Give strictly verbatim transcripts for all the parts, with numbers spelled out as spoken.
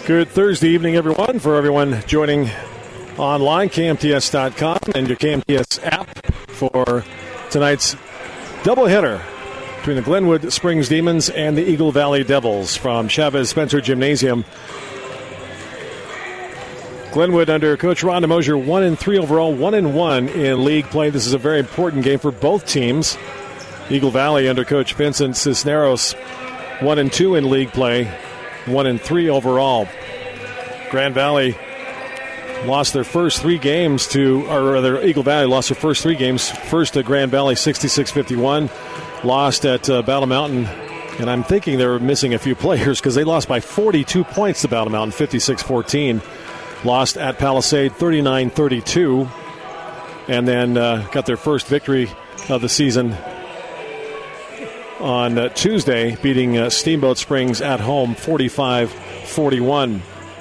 Good Thursday evening, everyone. For everyone joining online, K M T S dot com and your K M T S app for tonight's doubleheader between the Glenwood Springs Demons and the Eagle Valley Devils from Chavez Spencer Gymnasium. Glenwood under Coach Rhonda Mosier, one and three overall, one and one in league play. This is a very important game for both teams. Eagle Valley under Coach Vincent Cisneros, one and two in league play, one and three overall. Grand Valley lost their first three games to, or rather, Eagle Valley lost their first three games. First to Grand Valley, sixty-six fifty-one. Lost at uh, Battle Mountain, and I'm thinking they were missing a few players because they lost by forty-two points to Battle Mountain, fifty-six fourteen. Lost at Palisade, thirty-nine thirty-two. And then uh, got their first victory of the season on uh, Tuesday, beating uh, Steamboat Springs at home, forty-five forty-one.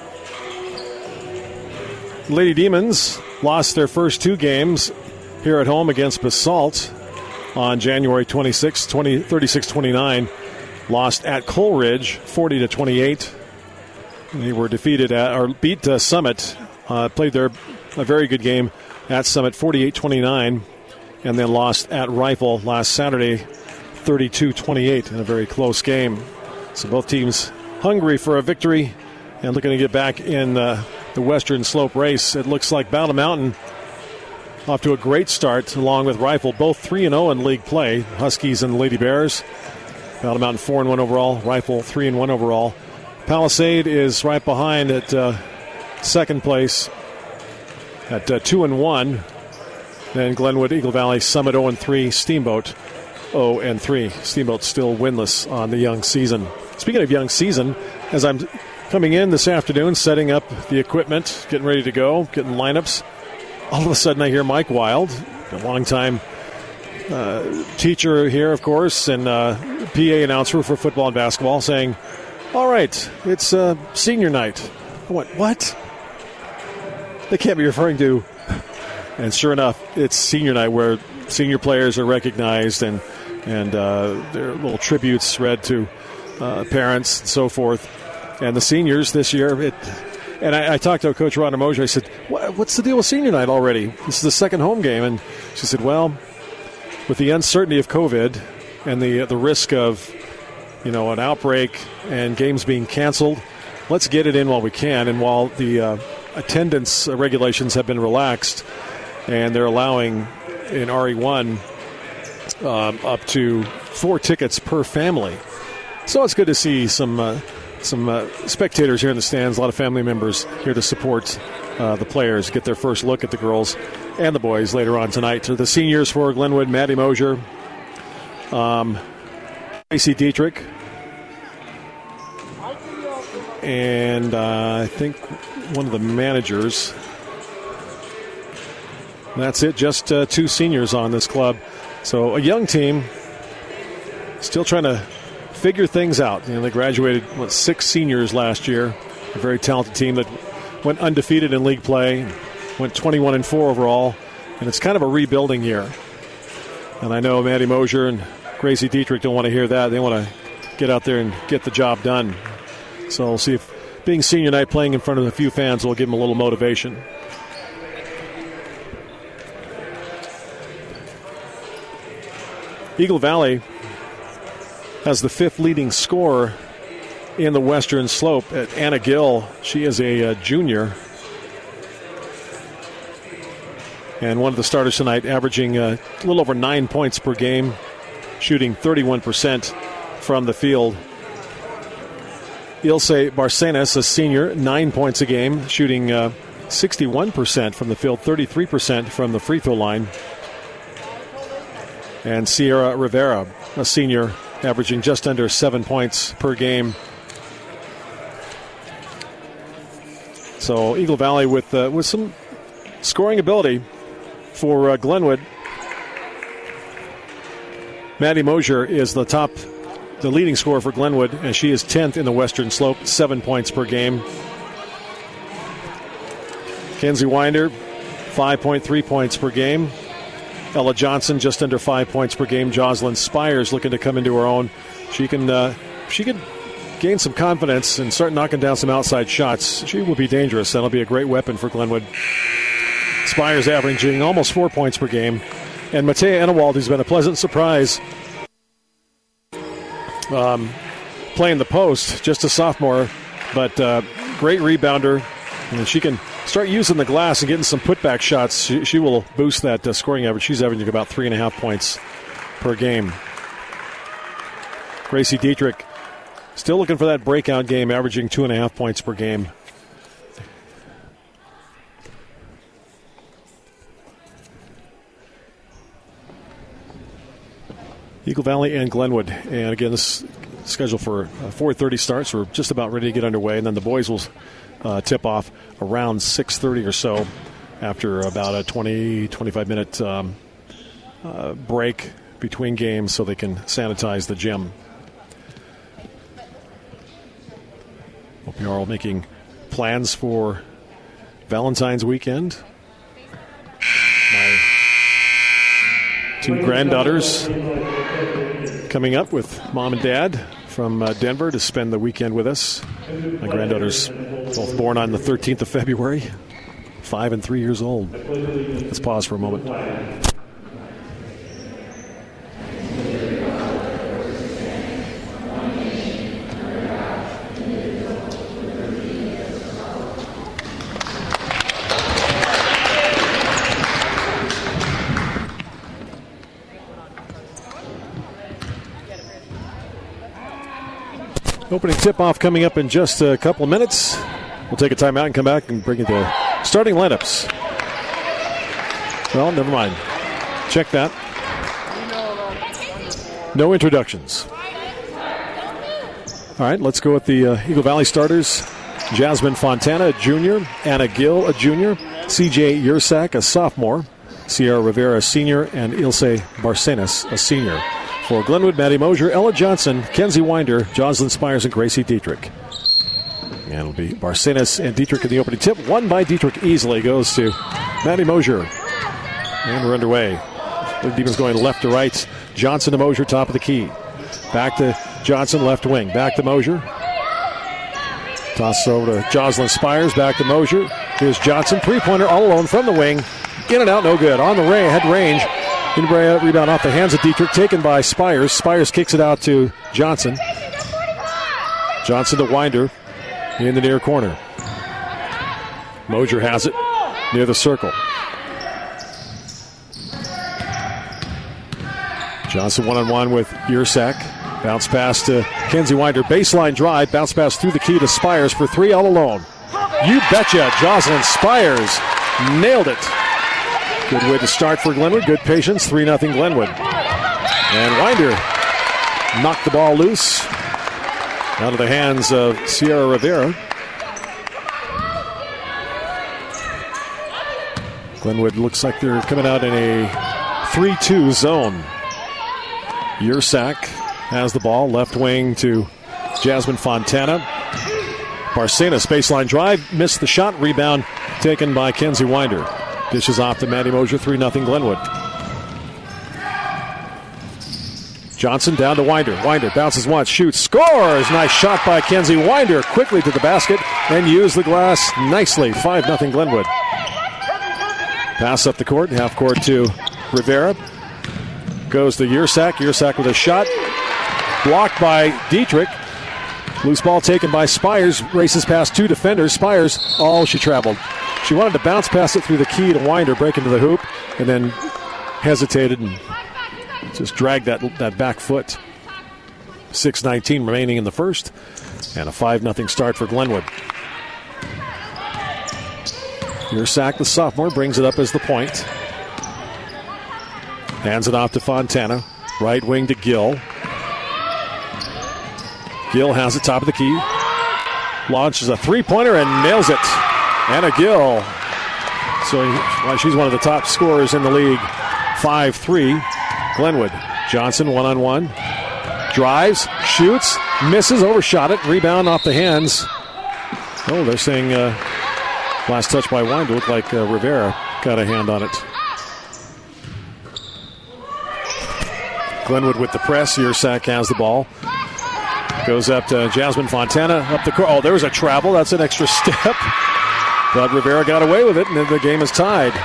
Lady Demons lost their first two games here at home against Basalt on January twenty-sixth, thirty-six twenty-nine. Lost at Coleridge, forty to twenty-eight. They were defeated at, or beat uh, Summit, uh, played their a very good game at Summit, forty-eight twenty-nine, and then lost at Rifle last Saturday, thirty-two twenty-eight, in a very close game. So both teams hungry for a victory and looking to get back in uh, the Western Slope race. It looks like Battle Mountain off to a great start, along with Rifle, both three and oh in league play. Huskies and the Lady Bears. Battle Mountain four and one overall, Rifle three and one overall. Palisade is right behind at uh, second place at uh, two and one. Then Glenwood, Eagle Valley, Summit oh and three, Steamboat oh and three. Steamboat still winless on the young season. Speaking of young season, as I'm coming in this afternoon, setting up the equipment, getting ready to go, getting lineups, all of a sudden I hear Mike Wild, a longtime uh, teacher here, of course, and uh, P A announcer for football and basketball, saying, all right, it's uh, senior night. I went, what? They can't be referring to. And sure enough, it's senior night where senior players are recognized and, and uh, there are little tributes read to uh, parents and so forth. And the seniors this year, it, and I, I talked to Coach Rhonda Mosier. I said, what's the deal with senior night already? This is the second home game. And she said, well, with the uncertainty of COVID and the the risk of, you know, an outbreak and games being canceled, let's get it in while we can. And while the uh, attendance regulations have been relaxed and they're allowing in R E one um, up to four tickets per family. So it's good to see some uh, some uh, spectators here in the stands, a lot of family members here to support uh, the players, get their first look at the girls and the boys later on tonight. So the seniors for Glenwood, Maddie Mosier, um, Tracy Dietrich, and uh, I think one of the managers. That's it, just uh, two seniors on this club. So a young team still trying to figure things out. You know, they graduated, what, six seniors last year. A very talented team that went undefeated in league play, went twenty-one and four overall, and it's kind of a rebuilding year. And I know Maddie Mosier and Gracie Dietrich don't want to hear that. They want to get out there and get the job done. So we'll see if being senior night, playing in front of a few fans, will give them a little motivation. Eagle Valley has the fifth leading scorer in the Western Slope at Anna Gill. She is a uh, junior. And one of the starters tonight, averaging uh, a little over nine points per game, shooting thirty-one percent from the field. Ilse Barcenas, a senior, nine points a game, shooting uh, sixty-one percent from the field, thirty-three percent from the free throw line. And Sierra Rivera, a senior, averaging just under seven points per game. So Eagle Valley with uh, with some scoring ability for uh, Glenwood. Maddie Mosier is the top, the leading scorer for Glenwood, and she is tenth in the Western Slope, seven points per game. Kenzie Winder, five point three points per game. Ella Johnson, just under five points per game. Jocelyn Spires looking to come into her own. She can, uh, she could gain some confidence and start knocking down some outside shots, she will be dangerous. That'll be a great weapon for Glenwood. Spires averaging almost four points per game. And Matea Enewald, who's been a pleasant surprise um, playing the post, just a sophomore, but uh, great rebounder. And she can start using the glass and getting some putback shots. She, she will boost that uh, scoring average. She's averaging about three and a half points per game. Gracie Dietrich still looking for that breakout game, averaging two and a half points per game. Eagle Valley and Glenwood. And again, this is scheduled for four thirty starts. We're just about ready to get underway. And then the boys will uh, tip off around six thirty or so after about a twenty, twenty-five minute um, uh, break between games so they can sanitize the gym. Hope you're all making plans for Valentine's weekend. My two granddaughters coming up with mom and dad from uh, Denver to spend the weekend with us. My granddaughters both born on the thirteenth of February, five and three years old. Let's pause for a moment. Opening tip-off coming up in just a couple of minutes. We'll take a timeout and come back and bring you the starting lineups. Well, never mind. Check that. No introductions. All right, let's go with the uh, Eagle Valley starters. Jasmine Fontana, a junior. Anna Gill, a junior. C J Yersak, a sophomore. Sierra Rivera, a senior. And Ilse Barcenas, a senior. For Glenwood, Maddie Mosier, Ella Johnson, Kenzie Winder, Jocelyn Spires, and Gracie Dietrich. And it'll be Barcenas and Dietrich in the opening tip. One by Dietrich easily goes to Maddie Mosier. And we're underway. The Demons going left to right. Johnson to Mosier, top of the key. Back to Johnson, left wing. Back to Mosier. Toss over to Jocelyn Spires. Back to Mosier. Here's Johnson. Three-pointer all alone from the wing. In and out, no good. On the ray, head range. Inbrea rebound off the hands of Dietrich, taken by Spires. Spires kicks it out to Johnson. Johnson to Winder in the near corner. Mosier has it near the circle. Johnson one-on-one with Yersak. Bounce pass to Kenzie Winder. Baseline drive. Bounce pass through the key to Spires for three all alone. You betcha. Jocelyn Spires nailed it. Good way to start for Glenwood. Good patience. three nothing Glenwood. And Winder knocked the ball loose out of the hands of Sierra Rivera. Glenwood looks like they're coming out in a three two zone. Yersak has the ball. Left wing to Jasmine Fontana. Barcenas, baseline drive. Missed the shot. Rebound taken by Kenzie Winder. Dishes off to Maddie Mosier, three nothing Glenwood. Johnson down to Winder. Winder bounces once, shoots, scores! Nice shot by Kenzie Winder. Quickly to the basket and use the glass nicely. five nothing Glenwood. Pass up the court, half court to Rivera. Goes to Yersak. Yersak with a shot. Blocked by Dietrich. Loose ball taken by Spires. Races past two defenders. Spires, oh, she traveled. She wanted to bounce past it through the key to Winder, break into the hoop, and then hesitated and just dragged that, that back foot. six nineteen remaining in the first, and a five nothing start for Glenwood. Yersak, the sophomore, brings it up as the point. Hands it off to Fontana. Right wing to Gill. Gill has it top of the key. Launches a three-pointer and nails it. Anna Gill. So well, she's one of the top scorers in the league. five three. Glenwood. Johnson one-on-one. Drives, shoots, misses, overshot it. Rebound off the hands. Oh, they're saying uh, last touch by Winder. Looked like uh, Rivera got a hand on it. Glenwood with the press. Yersak has the ball. Goes up to Jasmine Fontana. Up the court. Oh, there was a travel. That's an extra step. But Rivera got away with it, and the game is tied.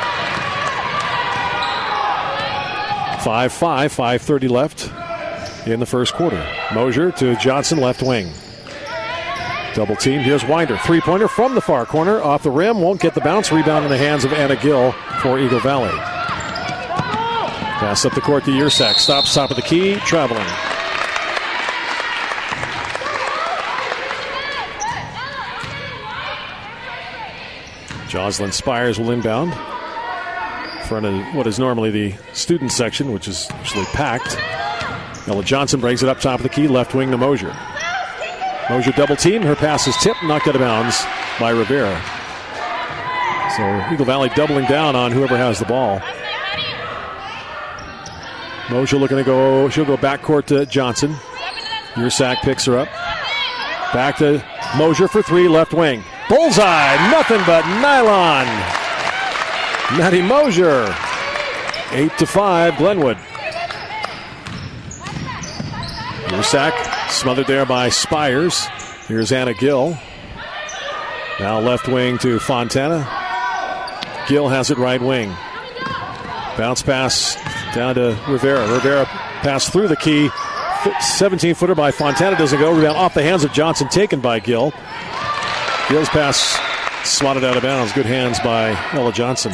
five five, five thirty left in the first quarter. Mosier to Johnson, left wing. Double team. Here's Winder. Three-pointer from the far corner. Off the rim. Won't get the bounce. Rebound in the hands of Anna Gill for Eagle Valley. Pass up the court to Yersak. Stops top of the key. Traveling. Jocelyn Spires will inbound. In front of what is normally the student section, which is usually packed. Ella Johnson brings it up top of the key. Left wing to Mosier. Mosier double team. Her pass is tipped, knocked out of bounds by Rivera. So Eagle Valley doubling down on whoever has the ball. Mosier looking to go. She'll go backcourt to Johnson. Yersak picks her up. Back to Mosier for three. Left wing. Bullseye. Nothing but nylon. Maddie Mosier. Eight to five. Glenwood. Yersak smothered there by Spires. Here's Anna Gill. Now left wing to Fontana. Gill has it right wing. Bounce pass down to Rivera. Rivera pass through the key. seventeen-footer by Fontana doesn't go. Rebound off the hands of Johnson, taken by Gill. Gill's pass swatted out of bounds. Good hands by Ella Johnson.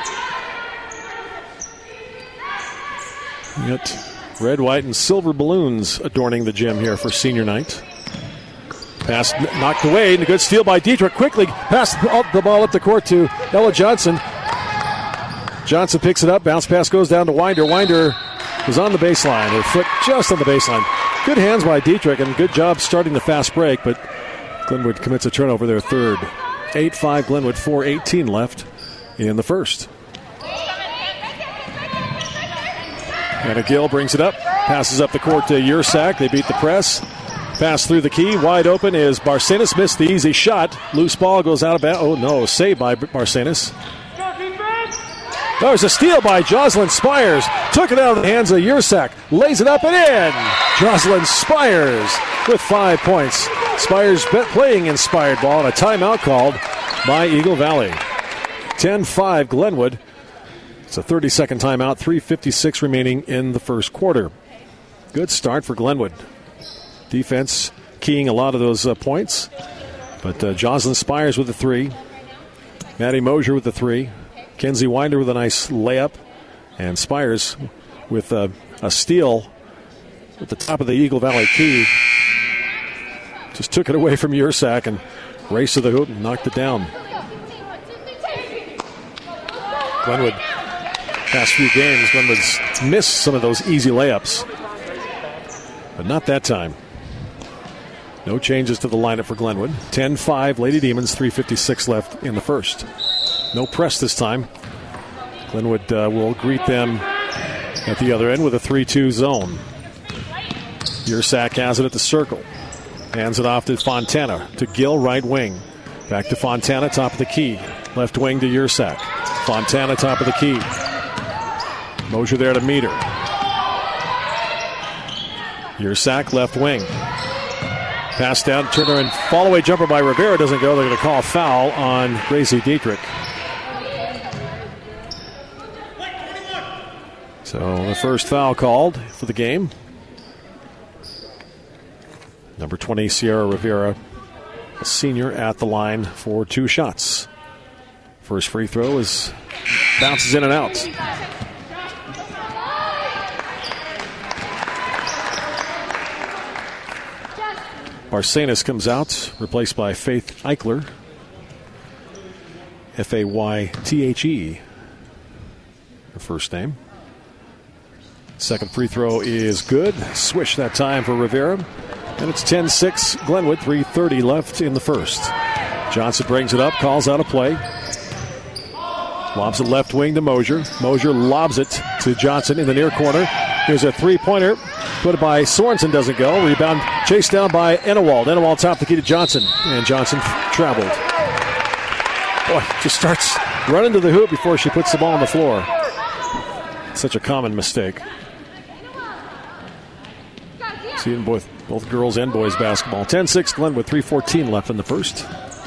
We got red, white, and silver balloons adorning the gym here for senior night. Pass knocked away, and a good steal by Dietrich. Quickly pass the ball up the court to Ella Johnson. Johnson picks it up. Bounce pass goes down to Winder. Winder was on the baseline. Her foot just on the baseline. Good hands by Dietrich, and good job starting the fast break, but Glenwood commits a turnover, their third. eight five Glenwood, four eighteen left in the first. Anna Gill brings it up. Passes up the court to Yersak. They beat the press. Pass through the key. Wide open is Barcenas. Missed the easy shot. Loose ball goes out of bounds. Oh, no. Saved by Barcenas. There's a steal by Jocelyn Spires. Took it out of the hands of Yersak. Lays it up and in. Jocelyn Spires with five points. Spires playing inspired ball and a timeout called by Eagle Valley. ten five Glenwood. It's a thirty-second timeout. three fifty-six remaining in the first quarter. Good start for Glenwood. Defense keying a lot of those uh, points. But uh, Jocelyn Spires with the three. Maddie Mosier with the three. Kenzie Winder with a nice layup. And Spires with uh, a steal at the top of the Eagle Valley key. Just took it away from Yersak and raced to the hoop and knocked it down. Glenwood, past few games, Glenwood's missed some of those easy layups. But not that time. No changes to the lineup for Glenwood. ten five Lady Demons, three fifty-six left in the first. No press this time. Glenwood uh, will greet them at the other end with a three two zone. Yersak has it at the circle. Hands it off to Fontana. To Gill, right wing. Back to Fontana, top of the key. Left wing to Yersak. Fontana, top of the key. Mosier there to meet her. Yersak, left wing. Pass down, Turner, and fall-away jumper by Rivera doesn't go. They're going to call a foul on Gracie Dietrich. So the first foul called for the game. Number twenty, Sierra Rivera, a senior at the line for two shots. First free throw is bounces in and out. Barcenas comes out, replaced by Faith Eichler. F A Y T H E, her first name. Second free throw is good. Swish that time for Rivera. And it's ten six Glenwood, three thirty left in the first. Johnson brings it up, calls out a play. Lobs it left wing to Mosier. Mosier lobs it to Johnson in the near corner. Here's a three-pointer. Put it by Sorensen, doesn't go. Rebound chased down by Enewald. Enewald top the key to Johnson. And Johnson traveled. Boy, just starts running to the hoop before she puts the ball on the floor. Such a common mistake. See it in both both girls and boys basketball. ten six Glenwood, three fourteen left in the first.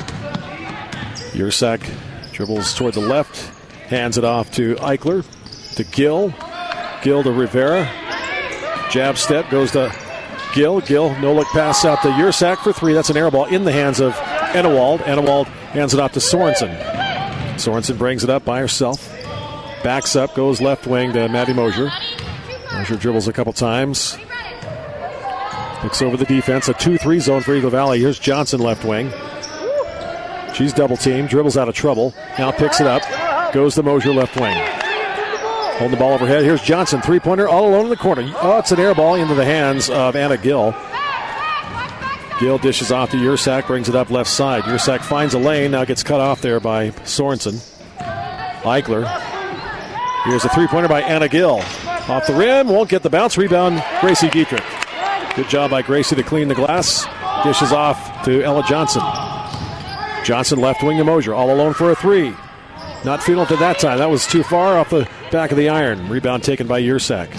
Yersak dribbles toward the left, hands it off to Eichler, to Gill. Gill to Rivera. Jab step goes to Gill. Gill, no-look pass out to Yersak for three. That's an air ball in the hands of Enewald. Enewald hands it off to Sorensen. Sorensen brings it up by herself. Backs up, goes left wing to Maddie Mosier. Mosier dribbles a couple times. Looks over the defense. A two three zone for Eagle Valley. Here's Johnson left wing. She's double teamed, dribbles out of trouble. Now picks it up. Goes to Mosier left wing. Holding the ball overhead. Here's Johnson, three-pointer, all alone in the corner. Oh, it's an air ball into the hands of Anna Gill. Gill dishes off to Yersak, brings it up left side. Yersak finds a lane, now gets cut off there by Sorensen. Eichler. Here's a three-pointer by Anna Gill. Off the rim, won't get the bounce. Rebound, Gracie Dietrich. Good job by Gracie to clean the glass. Dishes off to Ella Johnson. Johnson left wing to Mosier, all alone for a three. Not feeling it at that time. That was too far off the back of the iron. Rebound taken by Yersak.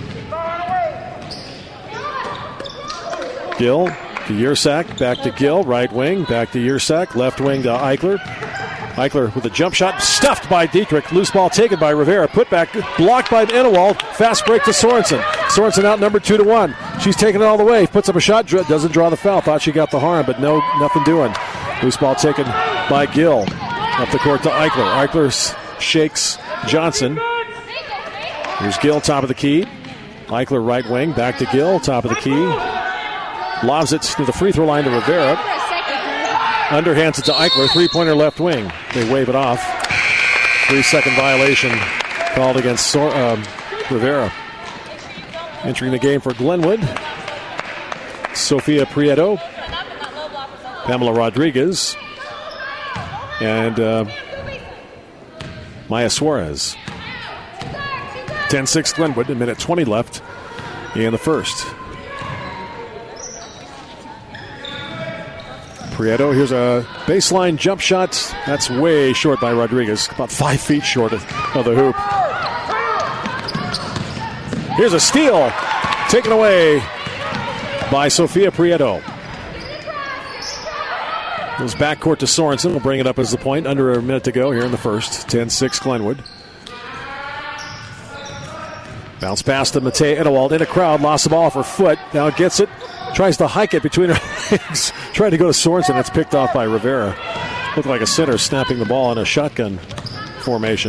Gill to Yersak, back to Gill, right wing, back to Yersak, left wing to Eichler. Eichler with a jump shot, stuffed by Dietrich. Loose ball taken by Rivera. Put back, blocked by Enewald. Fast break to Sorensen. Sorensen out number two to one. She's taking it all the way. Puts up a shot, doesn't draw the foul. Thought she got the harm, but no, nothing doing. Loose ball taken by Gill. Up the court to Eichler. Eichler shakes Johnson. Here's Gill, top of the key. Eichler right wing, back to Gill, top of the key. Lobs it to the free throw line to Rivera. Underhands it to Eichler, three-pointer left wing. They wave it off. Three-second violation called against Sor- um, Rivera. Entering the game for Glenwood, Sophia Prieto, Pamela Rodriguez, and uh, Maya Suarez. ten six Glenwood, a minute twenty left in the first. Prieto, here's a baseline jump shot. That's way short by Rodriguez, about five feet short of, of the hoop. Here's a steal, taken away by Sophia Prieto. Goes backcourt to Sorensen. We'll bring it up as the point. Under a minute to go here in the first. ten six Glenwood. Bounce pass to Matei Enewald in a crowd. Lost the ball off her foot. Now gets it. Tries to hike it between her legs. Trying to go to Sorensen. It's picked off by Rivera. Looked like a center snapping the ball in a shotgun formation.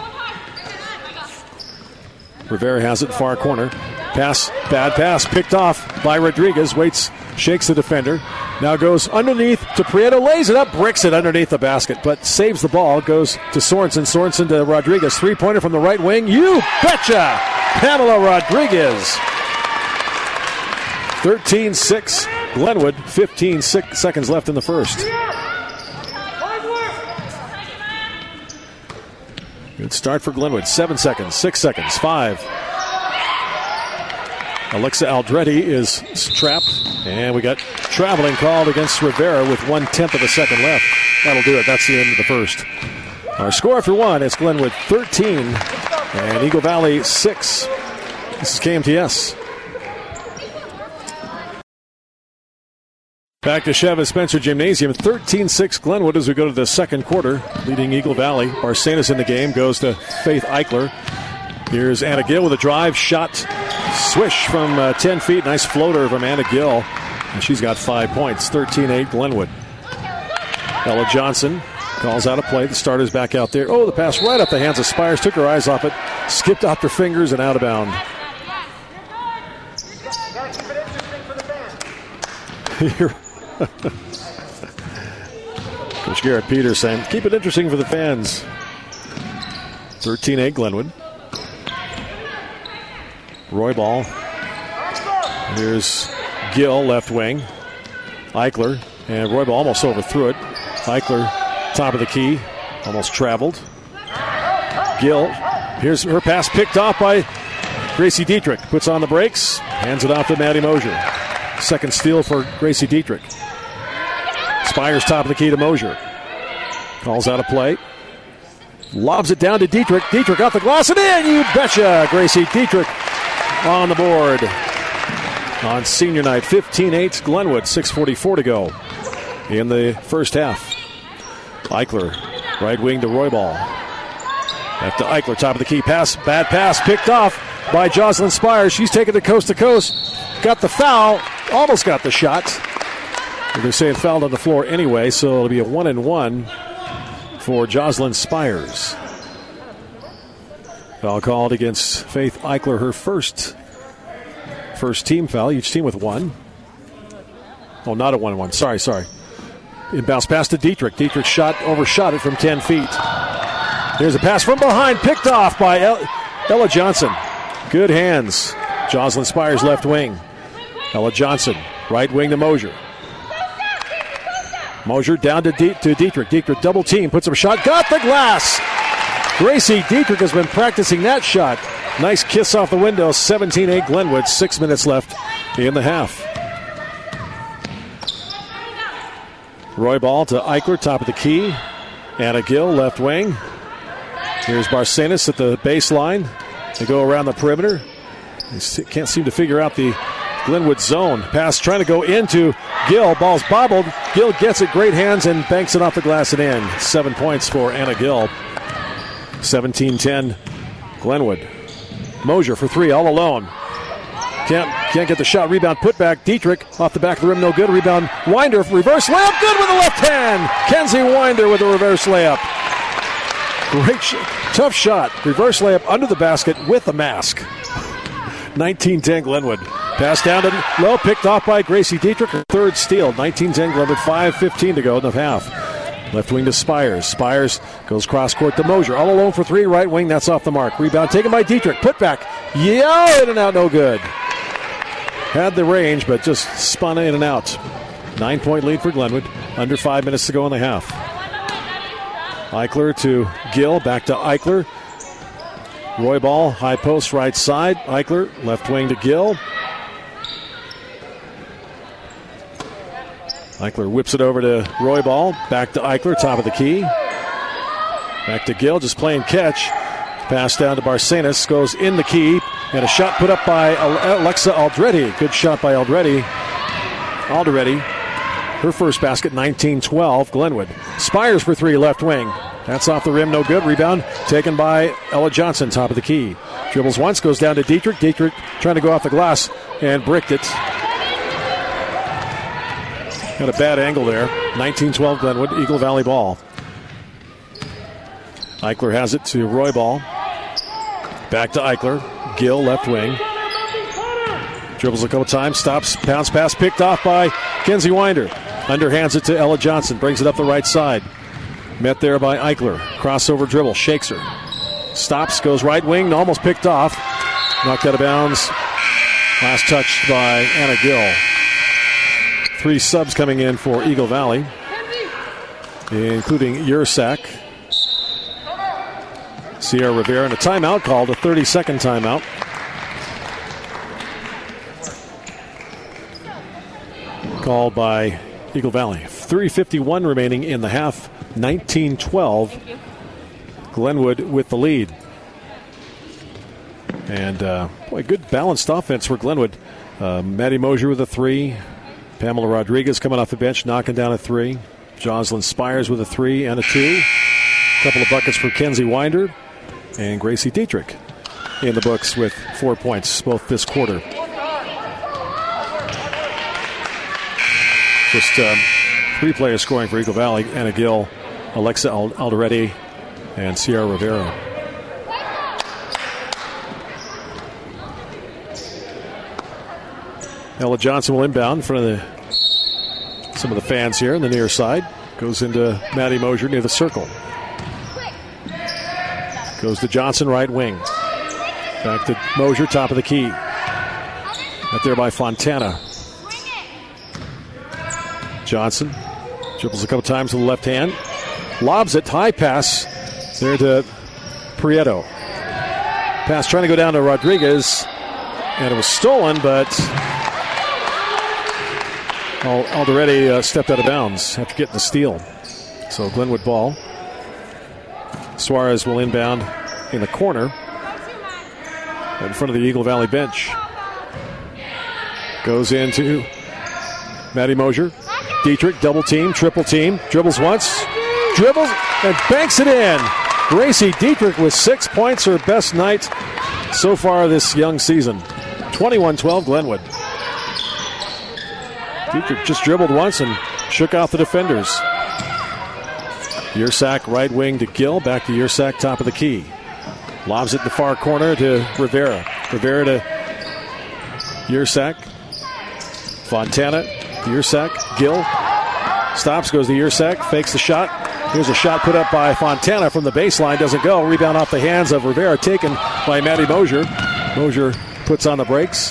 Rivera has it far corner. Pass, bad pass. Picked off by Rodriguez. Waits, shakes the defender. Now goes underneath to Prieto. Lays it up, bricks it underneath the basket, but saves the ball. Goes to Sorensen. Sorensen to Rodriguez. Three-pointer from the right wing. You betcha! Pamela Rodriguez. thirteen six Glenwood. fifteen seconds left in the first. Good start for Glenwood. Seven seconds, six seconds, five. Alexa Aldretti is trapped, and we got traveling called against Rivera with one-tenth of a second left. That'll do it. That's the end of the first. Our score after one is Glenwood thirteen and Eagle Valley six. This is K M T S. Back to Cheva Spencer Gymnasium. thirteen six Glenwood as we go to the second quarter, leading Eagle Valley. Barcenas in the game, goes to Faith Eichler. Here's Anna Gill with a drive shot. Swish from uh, ten feet. Nice floater from Anna Gill. And she's got five points. thirteen eight Glenwood. Ella Johnson calls out a play. The starter's back out there. Oh, the pass right up the hands of Spires. Took her eyes off it. Skipped off her fingers and out of bounds. Here. Coach Garrett Peters saying, keep it interesting for the fans. thirteen eight Glenwood. Roy ball. Here's Gill, left wing. Eichler, and Roy ball almost overthrew it. Eichler, top of the key, almost traveled. Gill, here's her pass picked off by Gracie Dietrich. Puts on the brakes, hands it off to Maddie Mosier. Second steal for Gracie Dietrich. Spires top of the key to Mosier. Calls out a play. Lobs it down to Dietrich. Dietrich got the glass and in. You betcha. Gracie Dietrich on the board. on senior night. fifteen eight Glenwood, six forty-four to go in the first half. Eichler, right wing to Roybal. Back to Eichler, top of the key. Pass, bad pass, picked off by Jocelyn Spires. She's taken it coast to coast. Got the foul, almost got the shot. They're saying fouled on the floor anyway, so it'll be a one and one for Jocelyn Spires. Foul called against Faith Eichler, her first first team foul. Each team with one. Oh, not a one and one. Sorry, sorry. Inbounds pass to Dietrich. Dietrich shot, overshot it from ten feet. Here's a pass from behind, picked off by Ella Johnson. Good hands. Jocelyn Spires left wing. Ella Johnson, right wing to Mosier. Mosier down to, D- to Dietrich. Dietrich double team, puts up a shot, got the glass. Gracie Dietrich has been practicing that shot. Nice kiss off the window. seventeen eight Glenwood, six minutes left in the half. Roybal to Eichler, top of the key. Anna Gill, left wing. Here's Barcenas at the baseline. They go around the perimeter. They can't seem to figure out the Glenwood zone. Pass trying to go into Gill. Ball's bobbled. Gill gets it. Great hands and banks it off the glass and in. Seven points for Anna Gill. seventeen ten Glenwood. Mosier for three, all alone. Can't can't get the shot. Rebound, put back. Dietrich off the back of the rim, no good. Rebound, Winder, reverse layup, good with the left hand. Kenzie Winder with a reverse layup. Great shot. Tough shot. Reverse layup under the basket with a mask. nineteen ten Glenwood. Pass down to low, picked off by Gracie Dietrich. Her third steal. nineteen ten Glenwood, five fifteen to go in the half. Left wing to Spires. Spires goes cross court to Mosier. All alone for three. Right wing, that's off the mark. Rebound taken by Dietrich. Put back. Yeah, in and out, no good. Had the range, but just spun in and out. Nine point lead for Glenwood. Under five minutes to go in the half. Eichler to Gill. Back to Eichler. Roybal, high post, right side. Eichler, left wing to Gill. Eichler whips it over to Roybal. Back to Eichler, top of the key. Back to Gill, just playing catch. Pass down to Barcenas, goes in the key. And a shot put up by Alexa Aldretti. Good shot by Aldretti. Alderetti. Her first basket, nineteen twelve, Glenwood. Spires for three, left wing. That's off the rim, no good. Rebound taken by Ella Johnson, top of the key. Dribbles once, goes down to Dietrich. Dietrich trying to go off the glass and bricked it. Got a bad angle there. nineteen twelve Glenwood, Eagle Valley ball. Eichler has it to Roybal. Back to Eichler. Gill, left wing. Dribbles a couple times, stops, bounce pass picked off by Kenzie Winder. Underhands it to Ella Johnson, brings it up the right side. Met there by Eichler. Crossover dribble, shakes her. Stops, goes right wing, almost picked off. Knocked out of bounds. Last touch by Anna Gill. Three subs coming in for Eagle Valley, including Yursak. Sierra Rivera, and a timeout called, a thirty-second timeout. Called by Eagle Valley. three fifty-one remaining in the half. nineteen twelve. Glenwood with the lead. And, uh, boy, good balanced offense for Glenwood. Uh, Maddie Mosier with a three. Pamela Rodriguez coming off the bench, knocking down a three. Jocelyn Spires with a three and a two. A couple of buckets for Kenzie Winder. And Gracie Dietrich in the books with four points, both this quarter. Just um, three players scoring for Eagle Valley. Anna Gill, Alexa Alderetti, and Sierra Rivera. Ella Johnson will inbound in front of the, some of the fans here on the near side. Goes into Maddie Mosier near the circle. Goes to Johnson, right wing. Back to Mosier, top of the key. Up there by Fontana. Johnson dribbles a couple times to the left hand. Lobs it, high pass there to Prieto. Pass trying to go down to Rodriguez. And it was stolen, but Alderetti uh, stepped out of bounds after getting the steal. So Glenwood ball. Suarez will inbound in the corner in front of the Eagle Valley bench. Goes into Maddie Mosier. Dietrich, double team, triple team. Dribbles once, dribbles, and banks it in. Gracie Dietrich with six points, her best night so far this young season. twenty-one twelve Glenwood. Dietrich just dribbled once and shook off the defenders. Yersak right wing to Gill. Back to Yersak, top of the key. Lobs it in the far corner to Rivera. Rivera to Yersak. Fontana to Yersak. Gill stops, goes to Yersak, fakes the shot. Here's a shot put up by Fontana from the baseline. Doesn't go. Rebound off the hands of Rivera, taken by Maddie Mosier. Mosier puts on the brakes.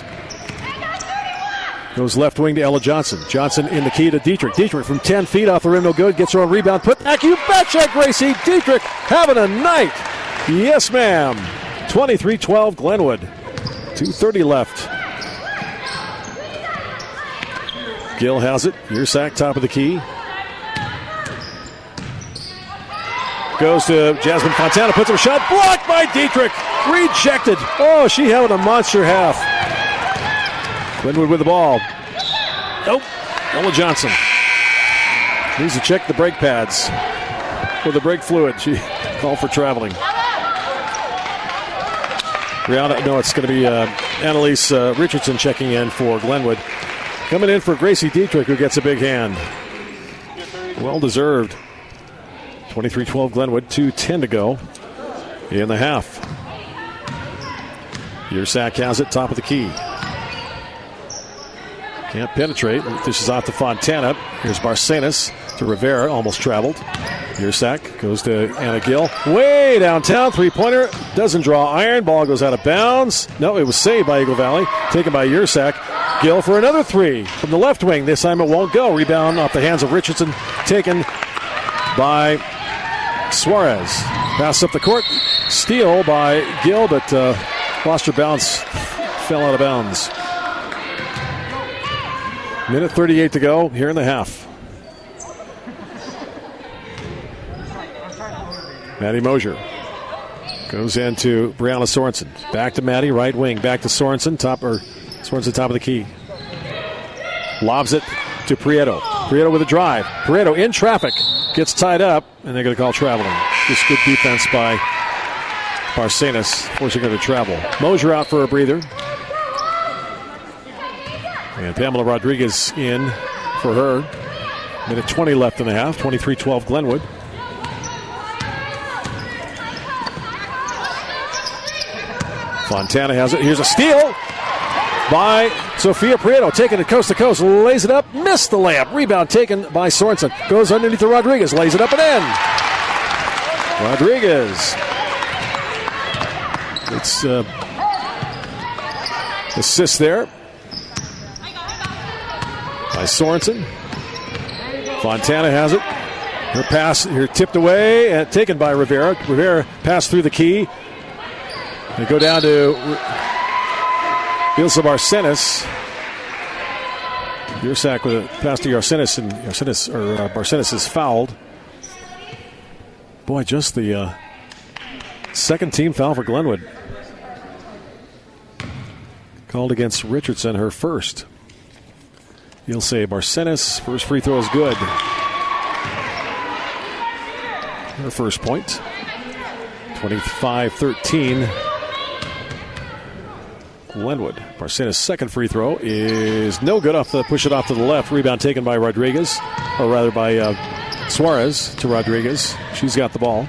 Goes left wing to Ella Johnson. Johnson in the key to Dietrich. Dietrich from ten feet off the rim, no good. Gets her own rebound. Put back. You betcha, Gracie Dietrich having a night. Yes, ma'am. twenty-three twelve Glenwood. two thirty left. Gill has it. Yersak, top of the key. Goes to Jasmine Fontana. Puts up a shot. Blocked by Dietrich. Rejected. Oh, she having a monster half. Glenwood with the ball. Nope. Ella Johnson needs to check the brake pads or the brake fluid. She called for traveling. Brianna, no, it's going to be uh, Annalise uh, Richardson checking in for Glenwood. Coming in for Gracie Dietrich, who gets a big hand. Well deserved. twenty-three twelve Glenwood, two ten to go in the half. Yersak has it, top of the key. Can't penetrate. This is off to Fontana. Here's Barcenas to Rivera. Almost traveled. Yersak goes to Anna Gill. Way downtown. Three-pointer. Doesn't draw iron. Ball goes out of bounds. No, it was saved by Eagle Valley. Taken by Yersak. Gill for another three from the left wing. This time it won't go. Rebound off the hands of Richardson. Taken by Suarez. Pass up the court. Steal by Gill, but uh, lost her bounce. Fell out of bounds. Minute thirty-eight to go here in the half. Maddie Mosier goes into Brianna Sorensen. Back to Maddie, right wing. Back to Sorensen, top or Sorensen, top of the key. Lobs it to Prieto. Prieto with a drive. Prieto in traffic. Gets tied up, and they're going to call traveling. Just good defense by Barcenas, forcing her to travel. Mosier out for a breather. And Pamela Rodriguez in for her. Minute twenty left in the half. twenty-three twelve Glenwood. Fontana has it. Here's a steal by Sophia Prieto. Taking it coast to coast. Lays it up. Missed the layup. Rebound taken by Sorensen. Goes underneath to Rodriguez. Lays it up and in. Rodriguez. It's uh, assist there by Sorensen. Fontana has it. Her pass here tipped away and taken by Rivera. Rivera passed through the key. They go down to Ilsa Barcenas. Yersak with a pass to Yarsenis, and Yarsenis, or uh, Barcenas is fouled. Boy, just the uh, second team foul for Glenwood. Called against Richardson, her first. You'll say Barcenas, first free throw is good. Her first point. twenty-five thirteen. Glenwood. Barcenas' second free throw is no good. Off the push it off to the left. Rebound taken by Rodriguez, or rather by uh, Suarez to Rodriguez. She's got the ball.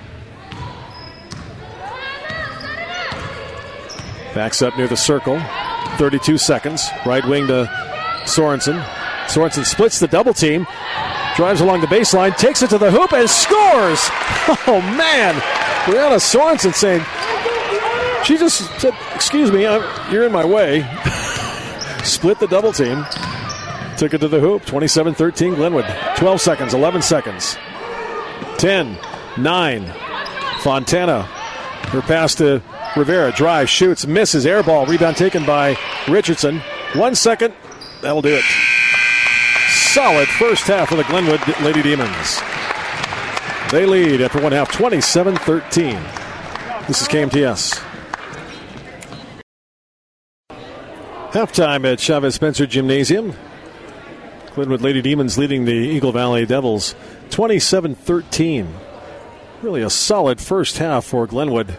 Backs up near the circle. thirty-two seconds. Right wing to Sorensen. Sorensen splits the double team. Drives along the baseline. Takes it to the hoop and scores. Oh, man. Brianna Sorensen saying, she just said, excuse me, I'm, you're in my way. Split the double team. Took it to the hoop. twenty-seven thirteen Glenwood. twelve seconds, eleven seconds. ten, nine. Fontana. Her pass to Rivera. Drive, shoots, misses. Air ball. Rebound taken by Richardson. One second. That'll do it. Solid first half of the Glenwood Lady Demons. They lead after one half, twenty-seven thirteen. This is K M T S. Halftime at Chavez Spencer Gymnasium. Glenwood Lady Demons leading the Eagle Valley Devils twenty-seven thirteen. Really a solid first half for Glenwood.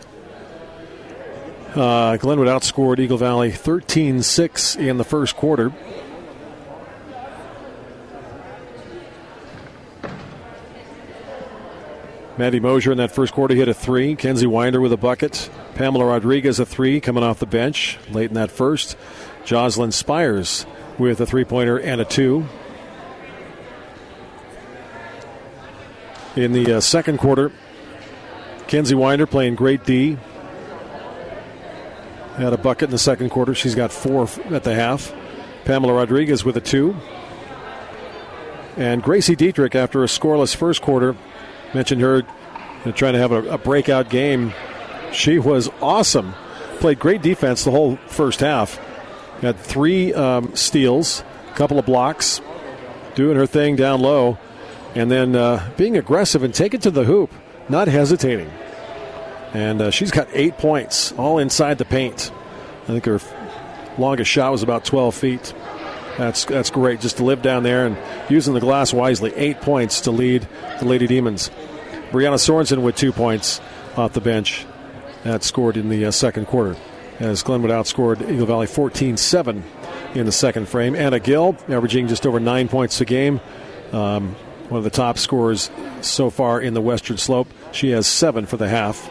Uh, Glenwood outscored Eagle Valley thirteen six in the first quarter. Maddie Mosier in that first quarter hit a three. Kenzie Winder with a bucket. Pamela Rodriguez a three coming off the bench late in that first. Jocelyn Spires with a three-pointer and a two. In the uh, second quarter, Kenzie Winder playing great D. Had a bucket in the second quarter. She's got four at the half. Pamela Rodriguez with a two. And Gracie Dietrich, after a scoreless first quarter, mentioned her you know, trying to have a, a breakout game. She was awesome. Played great defense the whole first half. Had three um, steals, a couple of blocks, doing her thing down low, and then uh, being aggressive and taking to the hoop, not hesitating. And uh, she's got eight points, all inside the paint. I think her longest shot was about twelve feet. That's that's great, just to live down there and using the glass wisely. Eight points to lead the Lady Demons. Brianna Sorensen with two points off the bench. That scored in the uh, second quarter, as Glenwood outscored Eagle Valley fourteen seven in the second frame. Anna Gill averaging just over nine points a game. Um, one of the top scorers so far in the Western Slope. She has seven for the half.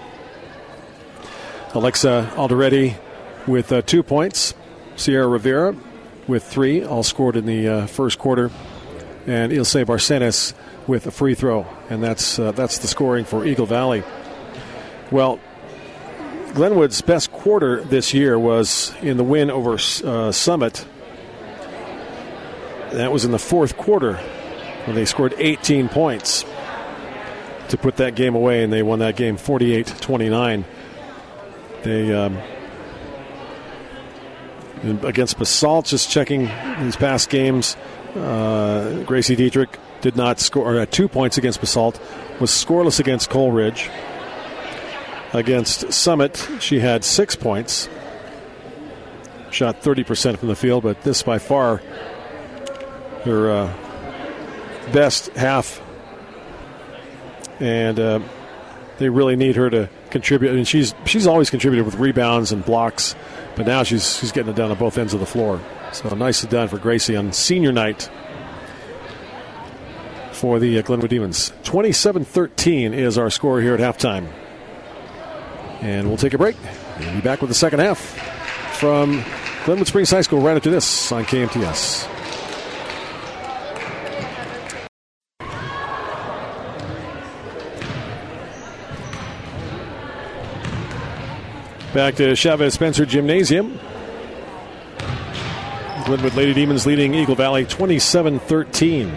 Alexa Alderetti with uh, two points. Sierra Rivera with three, all scored in the uh, first quarter. And Ilse Barcenas with a free throw. And that's uh, that's the scoring for Eagle Valley. Well, Glenwood's best quarter this year was in the win over uh, Summit. That was in the fourth quarter when they scored eighteen points to put that game away, and they won that game forty-eight twenty-nine. They um, against Basalt, just checking these past games, uh, Gracie Dietrich did not score, or had two points against Basalt, was scoreless against Coleridge. Against Summit, she had six points, shot thirty percent from the field, but this by far her uh, best half, and uh, they really need her to contribute. I mean, she's she's always contributed with rebounds and blocks, but now she's she's getting it done on both ends of the floor. So nicely done for Gracie on senior night for the uh, Glenwood Demons. twenty-seven thirteen is our score here at halftime. And we'll take a break. We'll be back with the second half from Glenwood Springs High School right after this on K M T S. Back to Chavez Spencer Gymnasium. Glenwood Lady Demons leading Eagle Valley twenty-seven thirteen.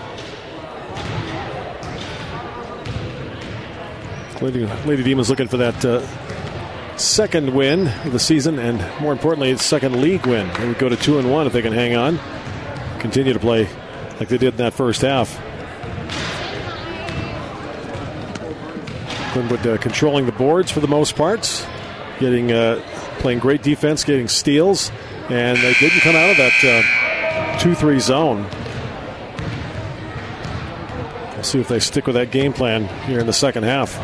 Lady, Lady Demons looking for that uh, second win of the season, and more importantly, second league win. They would go to two and one if they can hang on, continue to play like they did in that first half. Glenwood uh, controlling the boards for the most part, getting uh, playing great defense, getting steals, and they didn't come out of that two three uh, zone. We'll see if they stick with that game plan here in the second half.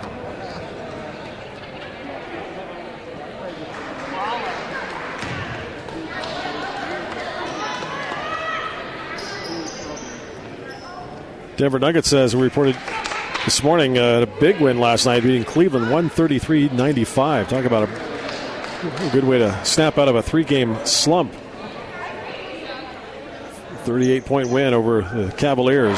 Denver Nuggets, as we reported this morning, uh, a big win last night, beating Cleveland one thirty-three ninety-five. Talk about a, a good way to snap out of a three-game slump. thirty-eight point win over the Cavaliers.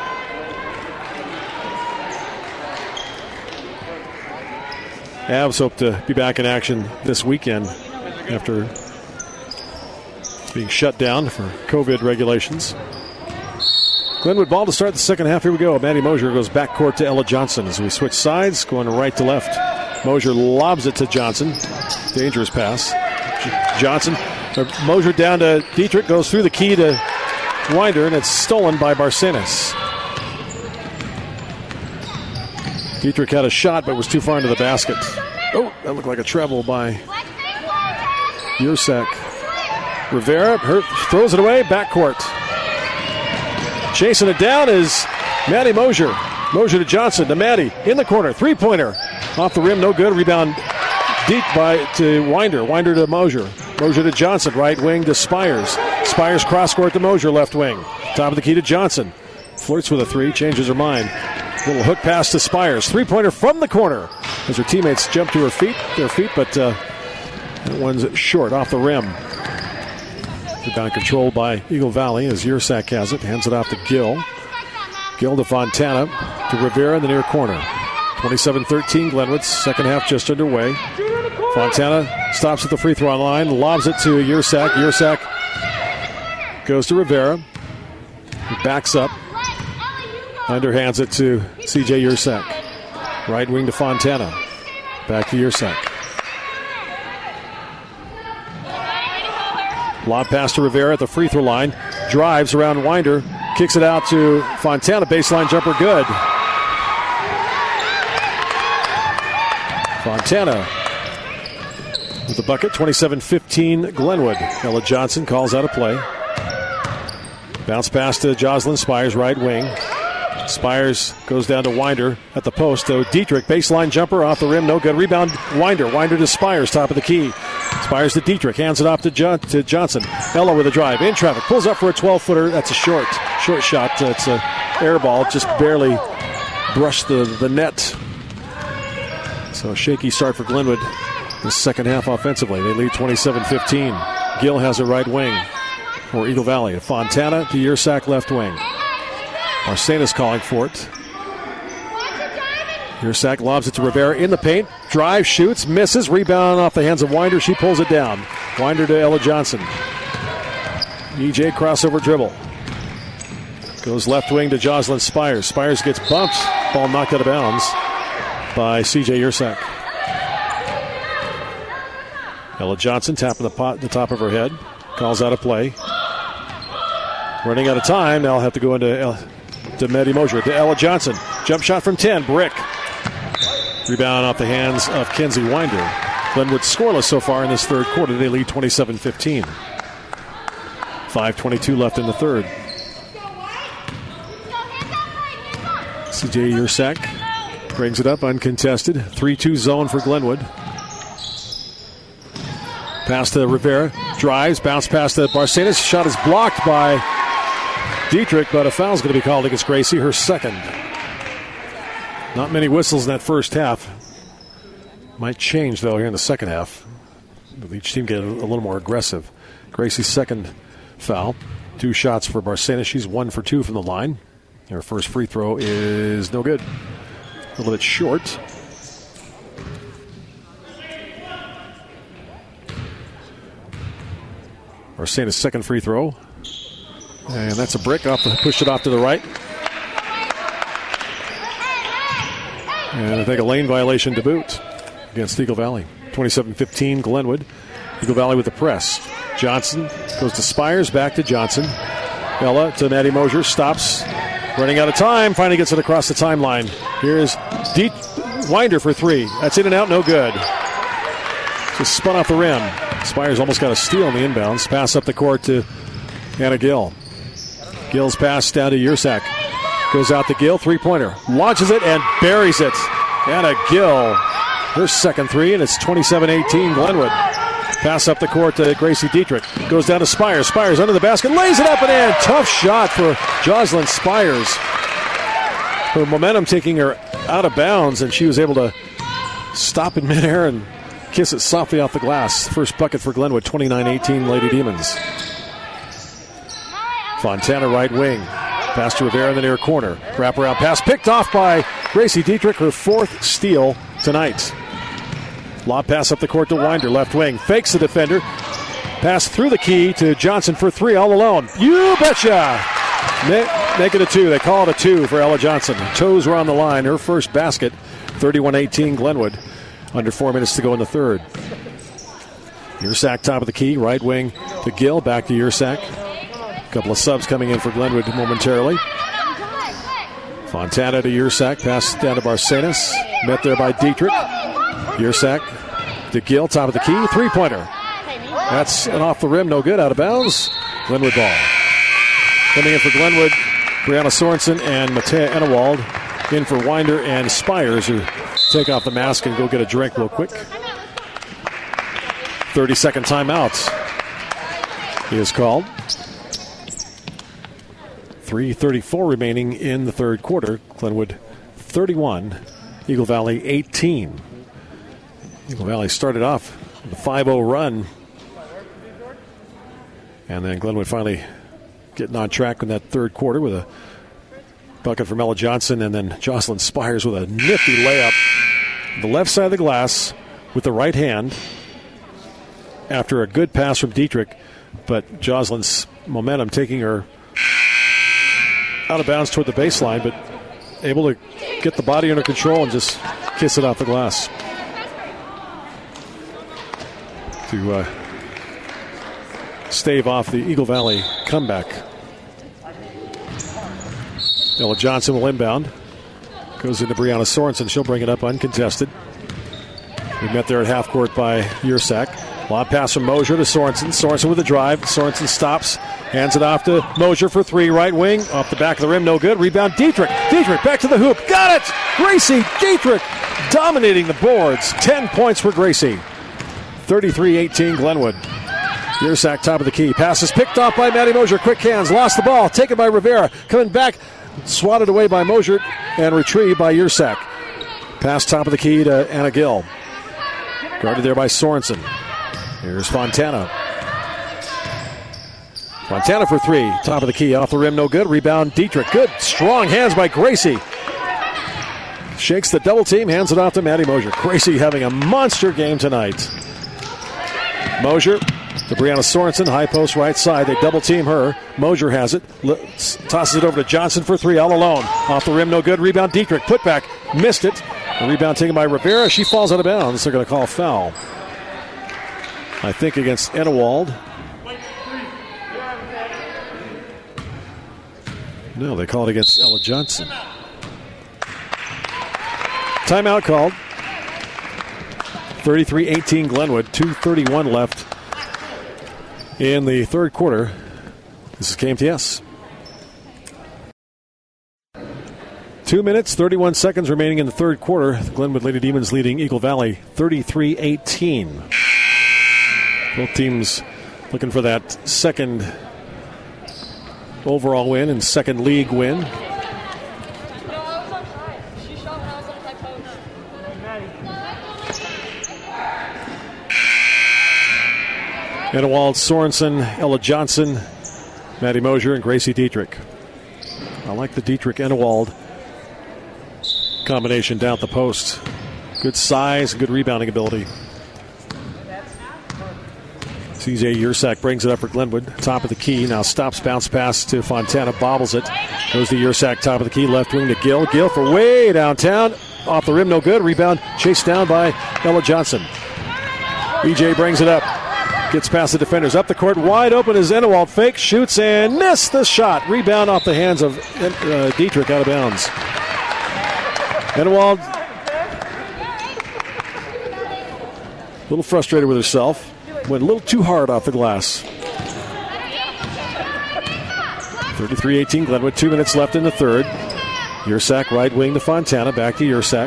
Avs hope to be back in action this weekend after being shut down for COVID regulations. Glenwood ball to start the second half. Here we go. Maddie Mosier goes backcourt to Ella Johnson as we switch sides, going right to left. Mosier lobs it to Johnson. Dangerous pass. Johnson, or Mosier down to Dietrich, goes through the key to Winder, and it's stolen by Barcenas. Dietrich had a shot, but was too far into the basket. Oh, that looked like a treble by Yursak. Rivera hurt, throws it away, backcourt. Chasing it down is Maddie Mosier. Mosier to Johnson, to Maddie, in the corner, three-pointer. Off the rim, no good. Rebound deep by to Winder. Winder to Mosier. Mosier to Johnson, right wing to Spires. Spires cross-court to Mosier, left wing. Top of the key to Johnson. Flirts with a three, changes her mind. Little hook pass to Spires. Three-pointer from the corner as her teammates jump to her feet, their feet, but uh, that one's short, off the rim. Rebound controlled by Eagle Valley as Yersak has it. Hands it off to Gill. Gill to Fontana to Rivera in the near corner. twenty-seven thirteen Glenwood. Second half just underway. Fontana stops at the free throw line, lobs it to Yersak. Yersak goes to Rivera. He backs up. Underhands it to C J Yersak. Right wing to Fontana. Back to Yersak. Lob pass to Rivera at the free throw line. Drives around Winder. Kicks it out to Fontana. Baseline jumper good. Fontana with the bucket. twenty-seven fifteen Glenwood. Ella Johnson calls out a play. Bounce pass to Jocelyn Spires, right wing. Spires goes down to Winder at the post. So Dietrich, baseline jumper off the rim, no good. Rebound, Winder. Winder to Spires, top of the key. Spires to Dietrich, hands it off to, John, to Johnson. Ella with a drive, in traffic, pulls up for a twelve-footer. That's a short, short shot. It's a air ball, just barely brushed the, the net. So a shaky start for Glenwood the second half offensively. They lead twenty-seven fifteen. Gill has a right wing for Eagle Valley. Fontana to Yersak, left wing. Marcena's calling for it. Yersak lobs it to Rivera in the paint. Drive, shoots, misses. Rebound off the hands of Winder. She pulls it down. Winder to Ella Johnson. E J crossover dribble. Goes left wing to Jocelyn Spires. Spires gets bumped. Ball knocked out of bounds by C J Yersak. Ella Johnson tapping the pot the top of her head. Calls out a play. Running out of time. Now I'll have to go into El- to Maddie Mosier. To Ella Johnson. Jump shot from ten. Brick. Rebound off the hands of Kenzie Winder. Glenwood scoreless so far in this third quarter. They lead twenty-seven fifteen. five twenty-two left in the third. C J Yersak brings it up uncontested. three two zone for Glenwood. Pass to Rivera. Drives. Bounce pass to Barcenas. Shot is blocked by Dietrich, but a foul is going to be called against Gracie, her second. Not many whistles in that first half. Might change, though, here in the second half. Each team get a little more aggressive. Gracie's second foul. Two shots for Barcenas. She's one for two from the line. Her first free throw is no good. A little bit short. Barcenas' second free throw. And that's a brick. Off the, pushed it off to the right. And I think a lane violation to boot against Eagle Valley. twenty-seven fifteen Glenwood. Eagle Valley with the press. Johnson goes to Spires, back to Johnson. Ella to Maddie Mosier, stops. Running out of time, finally gets it across the timeline. Here's deep Winder for three. That's in and out, no good. Just spun off the rim. Spires almost got a steal on the inbounds. Pass up the court to Anna Gill. Gill's pass down to Yersak. Goes out to Gill, three-pointer. Launches it and buries it. Anna Gill, her second three, and it's twenty-seven eighteen Glenwood. Pass up the court to Gracie Dietrich. Goes down to Spires. Spires under the basket. Lays it up and in. Tough shot for Jocelyn Spires. Her momentum taking her out of bounds, and she was able to stop in midair and kiss it softly off the glass. First bucket for Glenwood, twenty-nine eighteen Lady Demons. Fontana right wing. Pass to Rivera in the near corner. Wraparound pass picked off by Gracie Dietrich, her fourth steal tonight. Lob pass up the court to Winder, left wing. Fakes the defender. Pass through the key to Johnson for three, all alone. You betcha! Make it a two. They call it a two for Ella Johnson. Toes were on the line. Her first basket, thirty-one eighteen Glenwood. Under four minutes to go in the third. Yersak top of the key, right wing to Gill, back to Yersak. A couple of subs coming in for Glenwood momentarily. Fontana to Yersak, pass down to Barcenas. Met there by Dietrich. Yersak to Gill, top of the key, three-pointer. That's an off the rim, no good, out of bounds. Glenwood ball. Coming in for Glenwood, Brianna Sorensen and Matea Enewald. In for Winder and Spires, who take off the mask and go get a drink real quick. thirty-second timeout is called. three thirty-four remaining in the third quarter. Glenwood thirty-one, Eagle Valley eighteen. Eagle Valley started off with a five oh run. And then Glenwood finally getting on track in that third quarter with a bucket from Ella Johnson, and then Jocelyn Spires with a nifty layup. The left side of the glass with the right hand after a good pass from Dietrich, but Jocelyn's momentum taking her out of bounds toward the baseline, but able to get the body under control and just kiss it off the glass. To uh, stave off the Eagle Valley comeback. Ella Johnson will inbound. Goes into Brianna Sorensen. She'll bring it up uncontested. We met there at half court by Yersak. Lob pass from Mosier to Sorensen. Sorensen with a drive. Sorensen stops. Hands it off to Mosier for three. Right wing. Off the back of the rim. No good. Rebound Dietrich. Dietrich back to the hoop. Got it! Gracie Dietrich dominating the boards. Ten points for Gracie. thirty-three eighteen Glenwood. Yersak top of the key. Pass is picked off by Maddie Mosier. Quick hands. Lost the ball. Taken by Rivera. Coming back. Swatted away by Mosier and retrieved by Yersak. Pass top of the key to Anna Gill. Guarded there by Sorensen. Here's Fontana. Fontana for three. Top of the key. Off the rim. No good. Rebound Dietrich. Good. Strong hands by Gracie. Shakes the double team. Hands it off to Maddie Mosier. Gracie having a monster game tonight. Mosier to Brianna Sorensen. High post right side. They double team her. Mosier has it. L- tosses it over to Johnson for three. All alone. Off the rim. No good. Rebound Dietrich. Put back. Missed it. The rebound taken by Rivera. She falls out of bounds. They're going to call foul. I think against Enewald. No, they call it against Ella Johnson. Timeout called. thirty-three eighteen Glenwood. two thirty-one left in the third quarter. This is K M T S. Two minutes, thirty-one seconds remaining in the third quarter. The Glenwood Lady Demons leading Eagle Valley thirty-three eighteen. Both teams looking for that second overall win and second league win. Enewald, Sorensen, Ella Johnson, Maddie Mosier, and Gracie Dietrich. I like the Dietrich-Enewald combination down at the post. Good size, good rebounding ability. C J Yersak brings it up for Glenwood. Top of the key. Now stops, bounce pass to Fontana. Bobbles it. Goes to Yersak. Top of the key. Left wing to Gill. Gill for way downtown. Off the rim. No good. Rebound chased down by Ella Johnson. E J brings it up. Gets past the defenders. Up the court. Wide open is Enewald. Fake. Shoots and missed the shot. Rebound off the hands of uh, Dietrich out of bounds. Enewald a little frustrated with herself. Went a little too hard off the glass. thirty-three eighteen Glenwood. Two minutes left in the third. Yersak right wing to Fontana. Back to Yersak.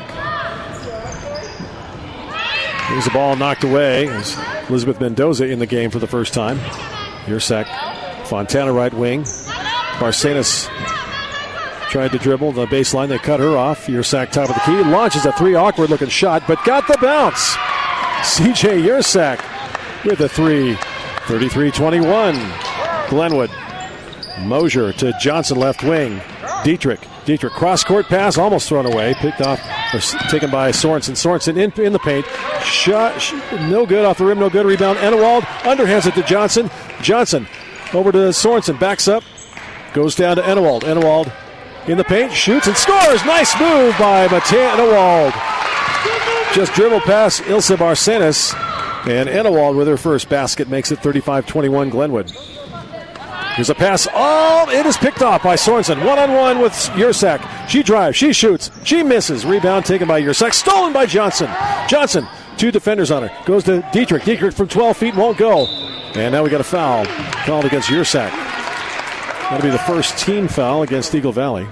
Here's the ball knocked away. As Elizabeth Mendoza in the game for the first time. Yersak. Fontana right wing. Barcenas tried to dribble the baseline. They cut her off. Yersak top of the key. Launches a three. Awkward looking shot, but got the bounce. C J Yersak with a three. thirty-three twenty-one. Glenwood. Mosier to Johnson left wing. Dietrich. Dietrich cross-court pass almost thrown away. Picked off or taken by Sorensen. Sorensen in, in the paint. Shot sh- no good off the rim. No good. Rebound. Enewald underhands it to Johnson. Johnson over to Sorensen. Backs up. Goes down to Enewald. Enewald in the paint. Shoots and scores. Nice move by Matea Enewald. Just dribble past Ilse Barcenas. And Enewald with her first basket makes it thirty-five twenty-one Glenwood. Here's a pass. Oh, it is picked off by Sorensen. One-on-one with Yersak. She drives. She shoots. She misses. Rebound taken by Yersak. Stolen by Johnson. Johnson two defenders on her. Goes to Dietrich. Dietrich from twelve feet won't go. And now we got a foul called against Yersak. That'll be the first team foul against Eagle Valley.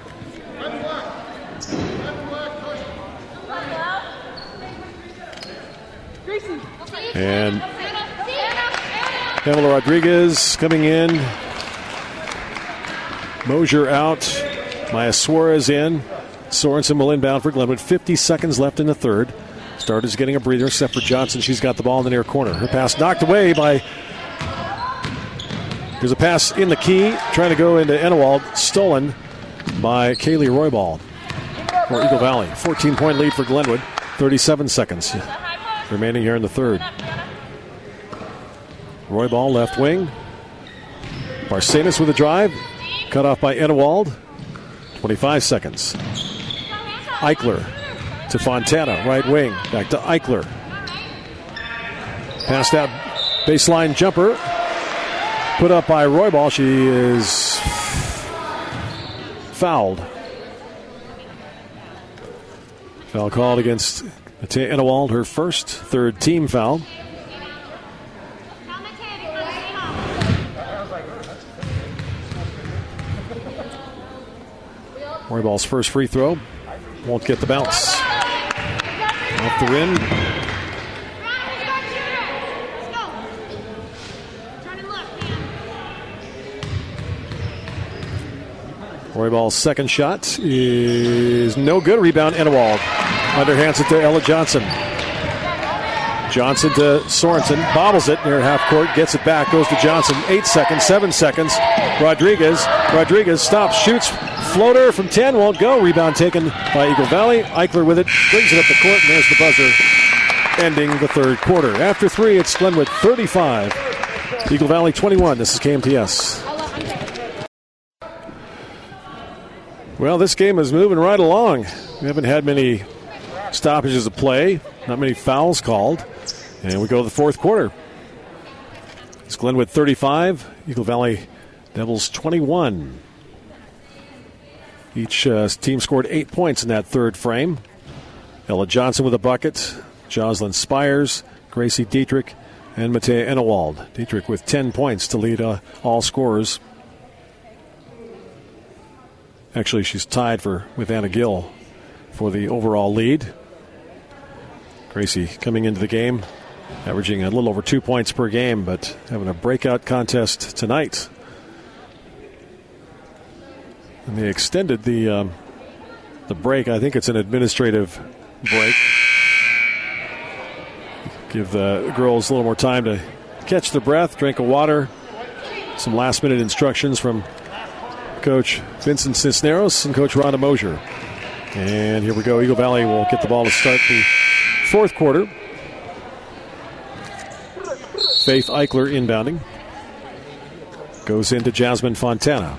And Pamela Rodriguez coming in. Mosier out. Maya Suarez in. Sorensen will inbound for Glenwood. fifty seconds left in the third. Starters getting a breather except for Johnson. She's got the ball in the near corner. Her pass knocked away by... There's a pass in the key. Trying to go into Enewald. Stolen by Kaylee Roybal for Eagle Valley. fourteen-point lead for Glenwood. thirty-seven seconds remaining here in the third. Roybal left wing. Barcenas with a drive. Cut off by Enewald. twenty-five seconds. Eichler to Fontana, right wing. Back to Eichler. Passed out baseline jumper. Put up by Roybal. She is fouled. Foul called against Enewald, her first, third team foul. Roybal's first free throw. Won't get the bounce. Off the rim. Roybal's second shot is no good. Rebound, Enewald. Underhands it to Ella Johnson. Johnson to Sorensen. Bobbles it near half court. Gets it back. Goes to Johnson. Eight seconds. Seven seconds. Rodriguez. Rodriguez stops. Shoots. Floater from ten. Won't go. Rebound taken by Eagle Valley. Eichler with it. Brings it up the court. And there's the buzzer. Ending the third quarter. After three, it's Glenwood thirty-five. Eagle Valley twenty-one. This is K M T S. Well, this game is moving right along. We haven't had many stoppages of play. Not many fouls called. And we go to the fourth quarter. It's Glenwood thirty-five. Eagle Valley Devils twenty-one. Each uh, team scored eight points in that third frame. Ella Johnson with a bucket. Jocelyn Spires, Gracie Dietrich, and Matea Enewald. Dietrich with ten points to lead uh, all scorers. Actually, she's tied for with Anna Gill for the overall lead. Gracie coming into the game, averaging a little over two points per game, but having a breakout contest tonight. And they extended the um, the break. I think it's an administrative break. Give the girls a little more time to catch their breath, drink of water. Some last-minute instructions from Coach Vincent Cisneros and Coach Rhonda Mosier. And here we go. Eagle Valley will get the ball to start the fourth quarter. Faith Eichler inbounding. Goes into Jasmine Fontana.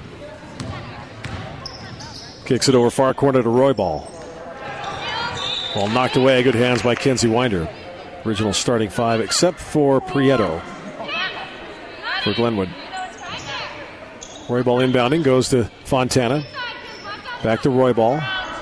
Kicks it over far corner to Roybal. Ball knocked away. Good hands by Kenzie Winder. Original starting five except for Prieto for Glenwood. Roybal inbounding. Goes to Fontana. Back to Roybal.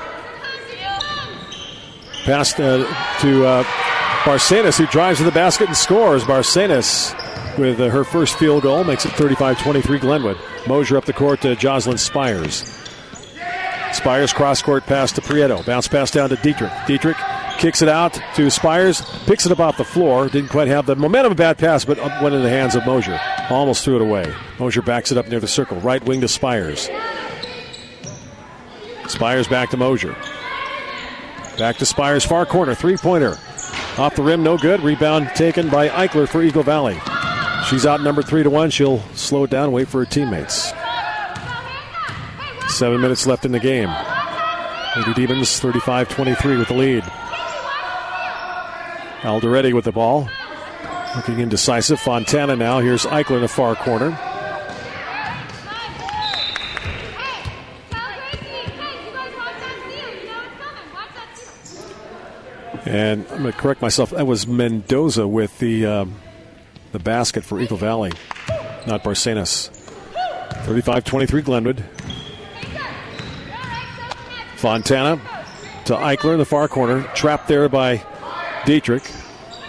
Pass uh, to uh, Barcenas, who drives to the basket and scores. Barcenas with uh, her first field goal makes it thirty-five twenty-three Glenwood. Mosier up the court to Jocelyn Spires. Spires cross-court pass to Prieto. Bounce pass down to Dietrich. Dietrich kicks it out to Spires. Picks it up off the floor. Didn't quite have the momentum of a bad pass, but went in the hands of Mosier. Almost threw it away. Mosier backs it up near the circle. Right wing to Spires. Spires back to Mosier. Back to Spires, far corner. Three-pointer. Off the rim, no good. Rebound taken by Eichler for Eagle Valley. She's out number three to one. She'll slow it down and wait for her teammates. Seven minutes left in the game. Lady Demons thirty-five twenty-three with the lead. Alderetti with the ball. Looking indecisive. Fontana now. Here's Eichler in the far corner. And I'm going to correct myself. That was Mendoza with the um, the basket for Eagle Valley, not Barcenas. thirty-five twenty-three Glenwood. Fontana to Eichler in the far corner. Trapped there by Dietrich.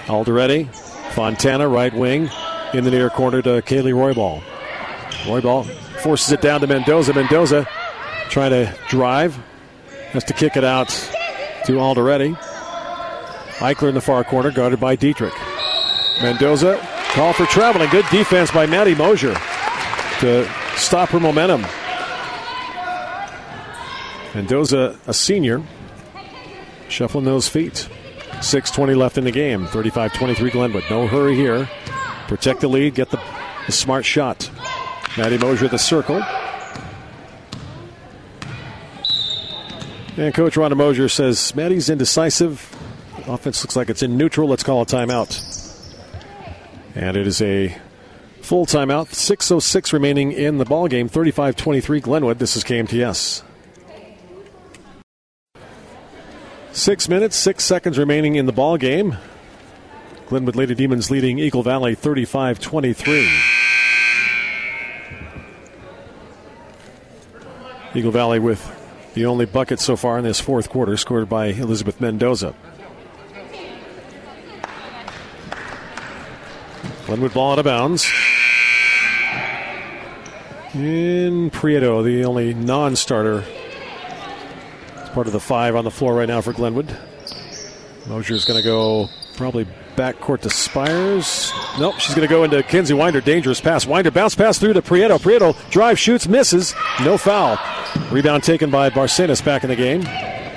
Alderetti, Fontana, right wing, in the near corner to Kaylee Roybal. Roybal forces it down to Mendoza. Mendoza trying to drive, has to kick it out to Alderetti. Eichler in the far corner, guarded by Dietrich. Mendoza, call for traveling. Good defense by Maddie Mosier to stop her momentum. Mendoza, a senior, shuffling those feet. six twenty left in the game. thirty-five twenty-three Glenwood. No hurry here. Protect the lead. Get the, the smart shot. Maddie Mosier, the circle. And Coach Rhonda Mosier says Maddie's indecisive. Offense looks like it's in neutral. Let's call a timeout. And it is a full timeout. six oh six remaining in the ballgame. thirty-five twenty-three Glenwood. This is K M T S. Six minutes, six seconds remaining in the ball game. Glenwood Lady Demons leading Eagle Valley thirty-five twenty-three. Eagle Valley with the only bucket so far in this fourth quarter, scored by Elizabeth Mendoza. Glenwood ball out of bounds. In Prieto, the only non-starter. Part of the five on the floor right now for Glenwood. Mosier's going to go probably backcourt to Spires. Nope, she's going to go into Kenzie Winder. Dangerous pass. Winder bounce pass through to Prieto. Prieto drive, shoots, misses. No foul. Rebound taken by Barcenas back in the game.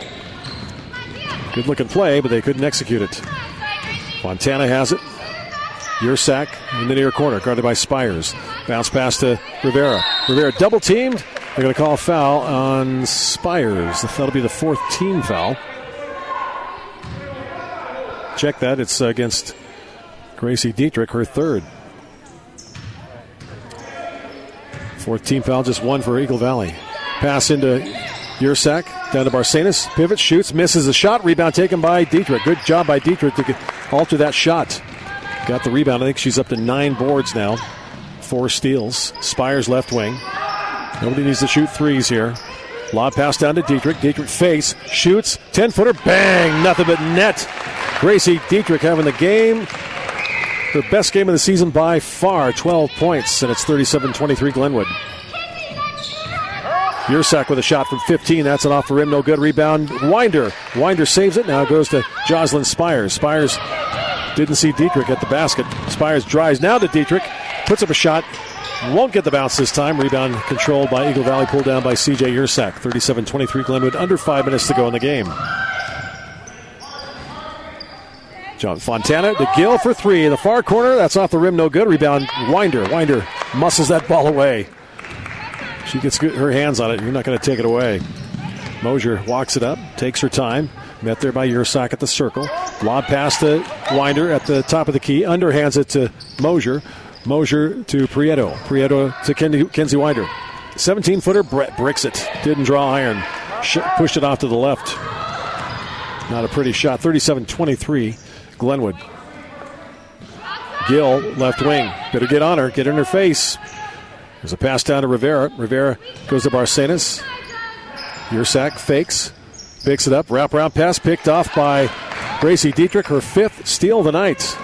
Good looking play, but they couldn't execute it. Fontana has it. Yersak in the near corner, guarded by Spires. Bounce pass to Rivera. Rivera double teamed. They're going to call a foul on Spires. That'll be the fourth team foul. Check that. It's against Gracie Dietrich, her third. Fourth team foul, just one for Eagle Valley. Pass into Yersak, down to Barcenas. Pivot, shoots, misses a shot. Rebound taken by Dietrich. Good job by Dietrich to get, alter that shot. Got the rebound. I think she's up to nine boards now. Four steals. Spires left wing. Nobody needs to shoot threes here. Lob pass down to Dietrich. Dietrich face, shoots, ten-footer, bang! Nothing but net. Gracie Dietrich having the game. Her best game of the season by far, twelve points, and it's thirty-seven twenty-three Glenwood. Yersak with a shot from fifteen. That's an off the rim, no good. Rebound, Winder. Winder saves it. Now it goes to Jocelyn Spires. Spires didn't see Dietrich at the basket. Spires drives now to Dietrich. Puts up a shot. Won't get the bounce this time. Rebound controlled by Eagle Valley. Pulled down by C J Yersak. thirty-seven twenty-three Glenwood. Under five minutes to go in the game. John Fontana to Gill for three. In the far corner. That's off the rim. No good. Rebound. Winder. Winder muscles that ball away. She gets her hands on it. You're not going to take it away. Mosier walks it up. Takes her time. Met there by Yersak at the circle. Lob pass to Winder at the top of the key. Underhands it to Mosier. Mosier to Prieto. Prieto to Ken- Kenzie Winder. seventeen-footer, Brett bricks it. Didn't draw iron. Sh- pushed it off to the left. Not a pretty shot. thirty-seven twenty-three, Glenwood. Gill, left wing. Better get on her. Get in her face. There's a pass down to Rivera. Rivera goes to Barcenas. Yersak fakes. Picks it up. Wraparound pass picked off by Gracie Dietrich. Her fifth steal of the night.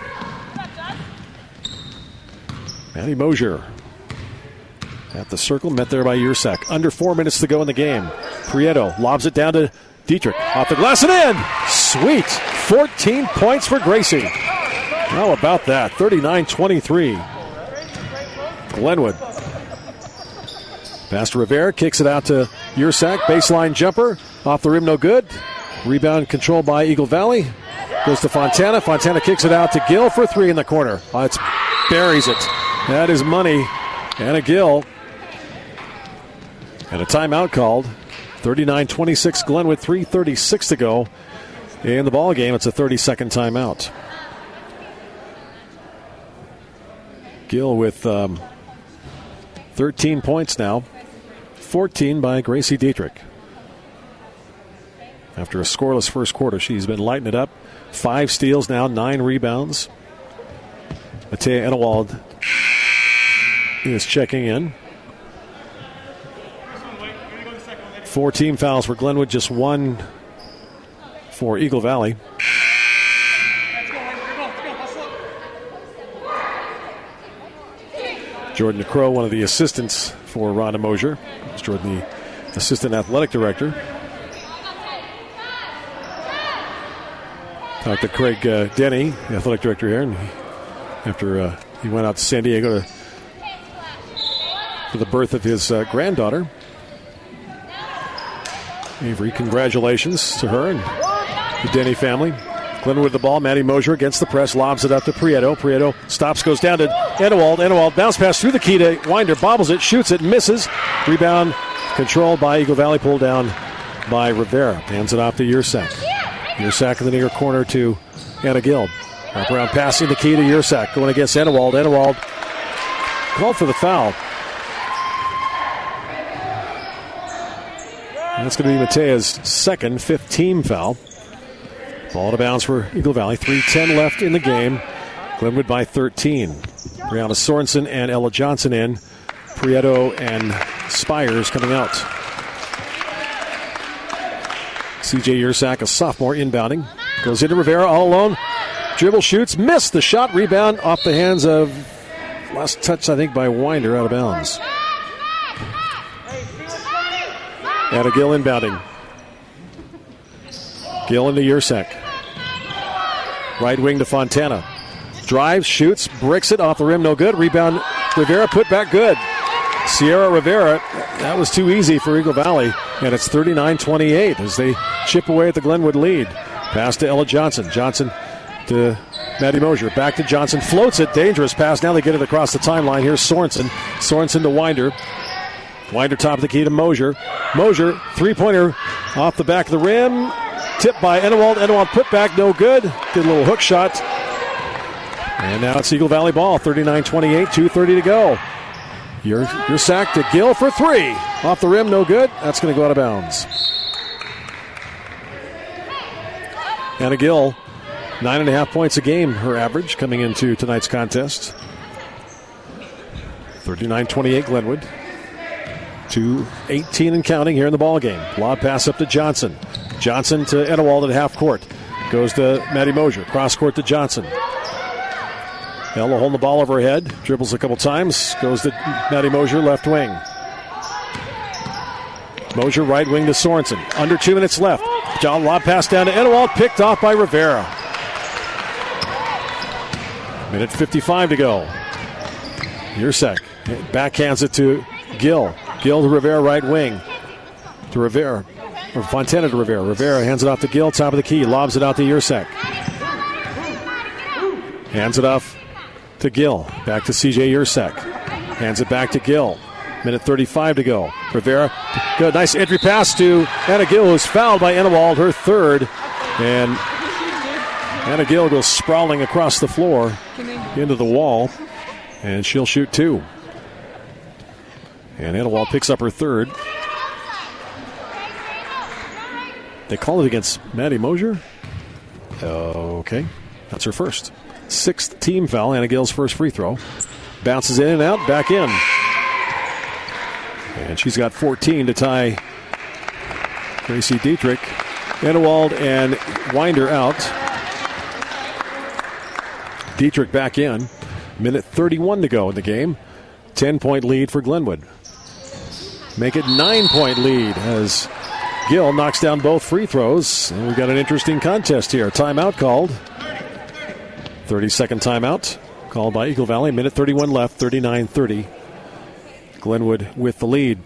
Maddie Mosier at the circle, met there by Yersak. Under four minutes to go in the game. Prieto lobs it down to Dietrich. Off the glass and in! Sweet! fourteen points for Gracie. How about that? thirty-nine twenty-three. Glenwood. Pass to Rivera, kicks it out to Yersak. Baseline jumper. Off the rim, no good. Rebound controlled by Eagle Valley. Goes to Fontana. Fontana kicks it out to Gill for three in the corner. Oh, it's buries it. That is money. Anna Gill. And a timeout called. thirty-nine twenty-six Glenwood, three thirty-six to go in the ball game. It's a thirty-second timeout. Gill with um, thirteen points now. fourteen by Gracie Dietrich. After a scoreless first quarter, she's been lighting it up. Five steals now, nine rebounds. Matea Enewald is checking in. Four team fouls for Glenwood, just one for Eagle Valley. Jordan Crow, one of the assistants for Rhonda Mosier. It's Jordan, the assistant athletic director. Talked to Craig uh, Denny, the athletic director here, and he, after uh, he went out to San Diego to, for the birth of his uh, granddaughter. Avery, congratulations to her and the Denny family. Glenwood the ball. Maddie Mosier against the press. Lobs it up to Prieto. Prieto stops, goes down to Enewald. Enewald bounce pass through the key to Winder. Bobbles it, shoots it, misses. Rebound controlled by Eagle Valley. Pulled down by Rivera. Hands it off to Yersak. Yersak in the near corner to Anna Gill. Wrap around passing the key to Yersak. Going against Enewald. Enewald called for the foul. And that's going to be Matea's second, fifth team foul. Ball to bounds for Eagle Valley. three ten left in the game. Glenwood by thirteen. Brianna Sorensen and Ella Johnson in. Prieto and Spires coming out. C J Yersak, a sophomore, inbounding. Goes into Rivera all alone. Dribble, shoots, missed the shot. Rebound off the hands of, last touch I think by Winder, out of bounds. Anna Gill inbounding. Gill into Yersak. Right wing to Fontana. Drives, shoots, bricks it off the rim, no good. Rebound, Rivera put back good. Sierra Rivera, that was too easy for Eagle Valley. And it's thirty-nine twenty-eight as they chip away at the Glenwood lead. Pass to Ella Johnson. Johnson to Maddie Mosier. Back to Johnson. Floats it. Dangerous pass. Now they get it across the timeline. Here's Sorensen. Sorensen to Winder. Winder top of the key to Mosier. Mosier, three-pointer off the back of the rim. Tipped by Enewald. Enewald put back, no good. Did a little hook shot. And now it's Eagle Valley ball. thirty-nine twenty-eight, two thirty to go. Your, your sack to Gill for three. Off the rim, no good. That's going to go out of bounds. Anna Gill, nine and a half points a game, her average, coming into tonight's contest. thirty-nine twenty-eight Glenwood. two eighteen and counting here in the ball game. Lob pass up to Johnson. Johnson to Enewald at half court. Goes to Maddie Mosier. Cross court to Johnson. Ella holding the ball over her head. Dribbles a couple times. Goes to Maddie Mosier, left wing. Mosier right wing to Sorensen. Under two minutes left. John lob pass down to Enewald. Picked off by Rivera. Minute fifty-five to go. Yersak backhands it to Gill. Gill to Rivera, right wing. To Rivera. Or Fontana to Rivera. Rivera hands it off to Gill, top of the key. Lobs it out to Yersak. Hands it off to Gill. Back to C J Yersak. Hands it back to Gill. Minute thirty-five to go. Rivera. Good. Nice entry pass to Anna Gill, who's fouled by Enewald, her third. And Anna Gill goes sprawling across the floor into the wall. And she'll shoot two. And Enewald picks up her third. They call it against Maddie Mosier. Okay. That's her first. Sixth team foul. Anna Gill's first free throw. Bounces in and out. Back in. And she's got fourteen to tie Gracie Dietrich. Enewald and Winder out. Dietrich back in. Minute thirty-one to go in the game. ten-point lead for Glenwood. Make it nine-point lead as Gill knocks down both free throws. And we've got an interesting contest here. Timeout called. thirty-second timeout called by Eagle Valley. Minute thirty-one left, thirty-nine thirty. Glenwood with the lead.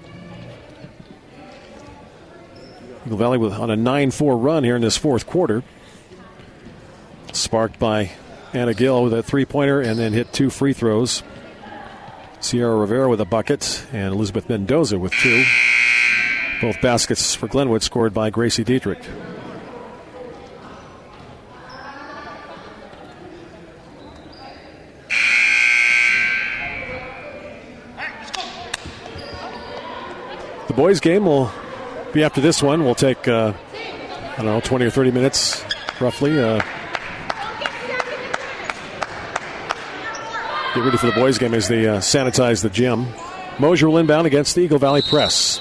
Eagle Valley with, on a nine four run here in this fourth quarter. Sparked by Anna Gill with a three-pointer and then hit two free throws. Sierra Rivera with a bucket and Elizabeth Mendoza with two. Both baskets for Glenwood scored by Gracie Dietrich. The boys' game will be after this one. We'll take, uh, I don't know, twenty or thirty minutes roughly. Uh, get ready for the boys' game as they uh, sanitize the gym. Mosier will inbound against the Eagle Valley press.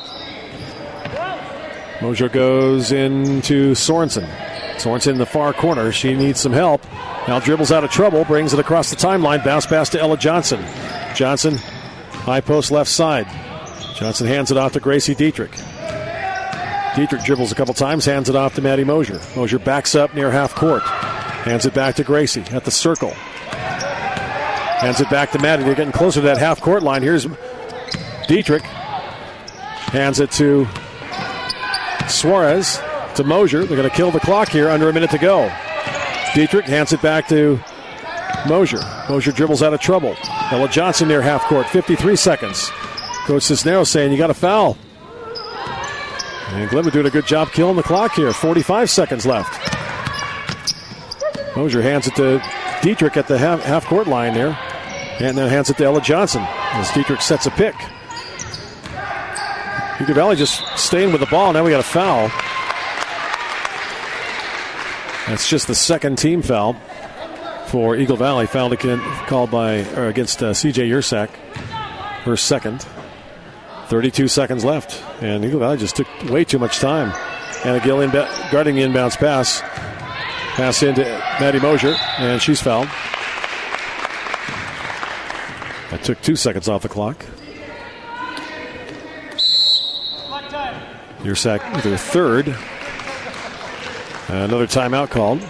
Mosier goes into Sorensen. Sorensen in the far corner. She needs some help. Now dribbles out of trouble, brings it across the timeline. Bounce pass to Ella Johnson. Johnson High post left side. Johnson hands it off to Gracie Dietrich. Dietrich dribbles a couple times, hands it off to Maddie Mosier. Mosier backs up near half court. Hands it back to Gracie at the circle. Hands it back to Maddie. They're getting closer to that half court line. Here's Dietrich. Hands it to Suarez, to Mosier. They're going to kill the clock here, under a minute to go. Dietrich hands it back to Mosier. Mosier dribbles out of trouble. Ella Johnson near half court, fifty-three seconds. Coach Cisneros saying you got to foul. And Glenwood doing a good job killing the clock here. forty-five seconds left. Mosier hands it to Dietrich at the half, half court line there. And then hands it to Ella Johnson as Dietrich sets a pick. Eagle Valley just staying with the ball. Now we got a foul. That's just the second team foul for Eagle Valley. Foul again, called by or against uh, C J Yersak. Her second. thirty-two seconds left. And Eagle Valley just took way too much time. Anna Gill inba- guarding the inbounds pass. Pass into Maddie Mosier, and she's fouled. That took two seconds off the clock. Yersak with her third. Another timeout called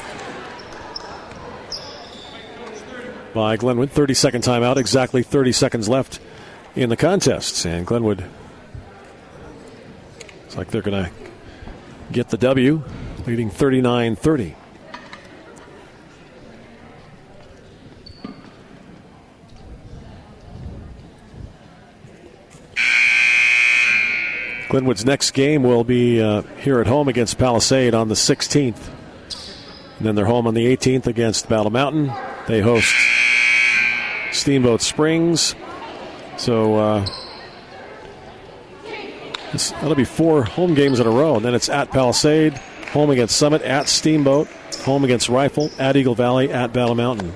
by Glenwood. thirty-second timeout, exactly thirty seconds left in the contest. And Glenwood, it's like they're going to get the W, leading thirty-nine thirty. Glenwood's next game will be uh, here at home against Palisade on the sixteenth. And then they're home on the eighteenth against Battle Mountain. They host Steamboat Springs. So uh, this, that'll be four home games in a row. And then it's at Palisade, home against Summit, at Steamboat, home against Rifle, at Eagle Valley, at Battle Mountain.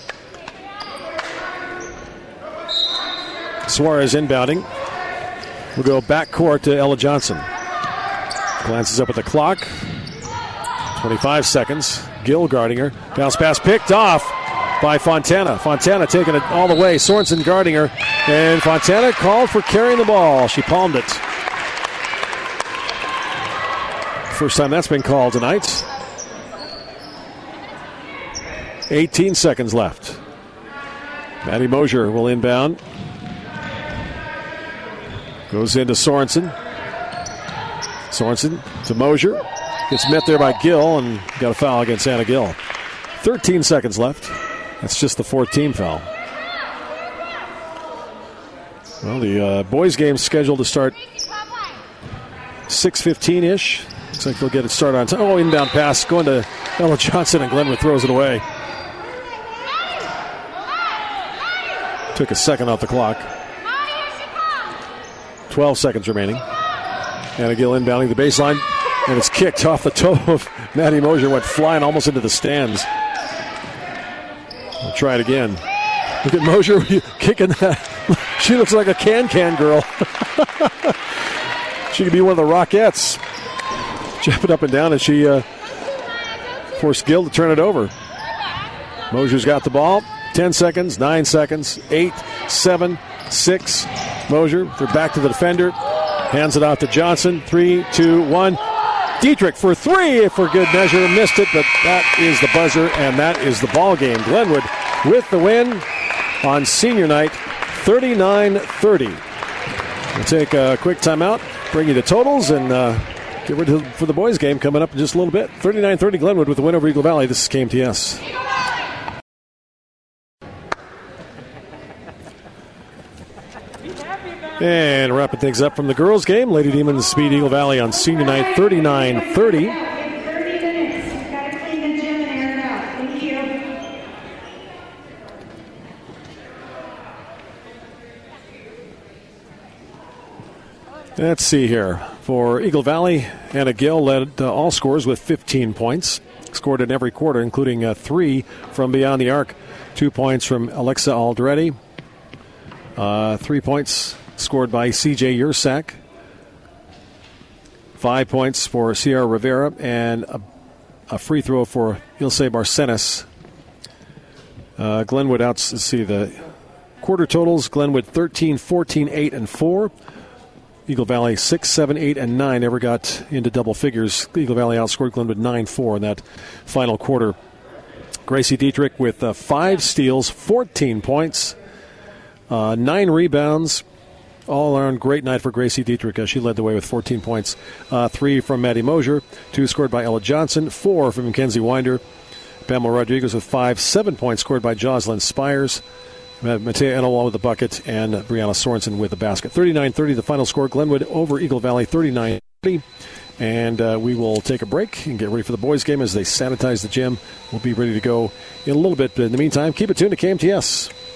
Suarez inbounding. We'll go back court to Ella Johnson. Glances up at the clock. twenty-five seconds. Gill guarding her. Bounce pass picked off by Fontana. Fontana taking it all the way. Sorensen guarding her. And Fontana called for carrying the ball. She palmed it. First time that's been called tonight. eighteen seconds left. Maddie Mosier will inbound. Goes into Sorensen. Sorensen to Mosier. Gets met there by Gill and got a foul against Anna Gill. thirteen seconds left. That's just the fourth team foul. Well, the uh, boys' game's scheduled to start six fifteen-ish. Looks like they'll get it started on time. Oh, inbound pass going to Ella Johnson, and Glenwood throws it away. Took a second off the clock. twelve seconds remaining. Anna Gill inbounding the baseline, and it's kicked off the toe of Maddie Mosier. Went flying almost into the stands. We'll try it again. Look at Mosier kicking that. She looks like a can-can girl. She could be one of the Rockettes. Jumping up and down, and she uh, forced Gill to turn it over. Mosier's got the ball. Ten seconds, nine seconds, eight, seven, six. Mosier, they're back to the defender. Hands it out to Johnson. Three, two, one. Dietrich for three for good measure. Missed it, but that is the buzzer, and that is the ball game. Glenwood with the win on senior night, thirty-nine thirty. We'll take a quick timeout, bring you the totals, and uh, get ready for the boys' game coming up in just a little bit. thirty-nine thirty Glenwood with the win over Eagle Valley. This is K M T S. And wrapping things up from the girls' game, Lady Demons beat Eagle Valley on senior night, thirty-nine thirty. Let's see here. For Eagle Valley, Anna Gill led uh, all scores with fifteen points. Scored in every quarter, including uh, three from beyond the arc. Two points from Alexa Alderetti. Uh, three points scored by C J Yersak. Five points for Sierra Rivera, and a, a free throw for Ilse Barcenas. Uh, Glenwood out, let's see, the quarter totals, Glenwood thirteen, fourteen, eight, and four. Eagle Valley six, seven, eight, and nine never got into double figures. Eagle Valley outscored Glenwood nine four in that final quarter. Gracie Dietrich with uh, five steals, fourteen points, uh, nine rebounds. All around great night for Gracie Dietrich as she led the way with fourteen points. Uh, three from Maddie Mosier, two scored by Ella Johnson, four from Mackenzie Winder. Pamela Rodriguez with five, seven points scored by Jocelyn Spires. Matea Enelwall with the bucket, and Brianna Sorensen with the basket. thirty-nine thirty the final score. Glenwood over Eagle Valley, thirty-nine thirty. And uh, we will take a break and get ready for the boys' game as they sanitize the gym. We'll be ready to go in a little bit. But in the meantime, keep it tuned to K M T S.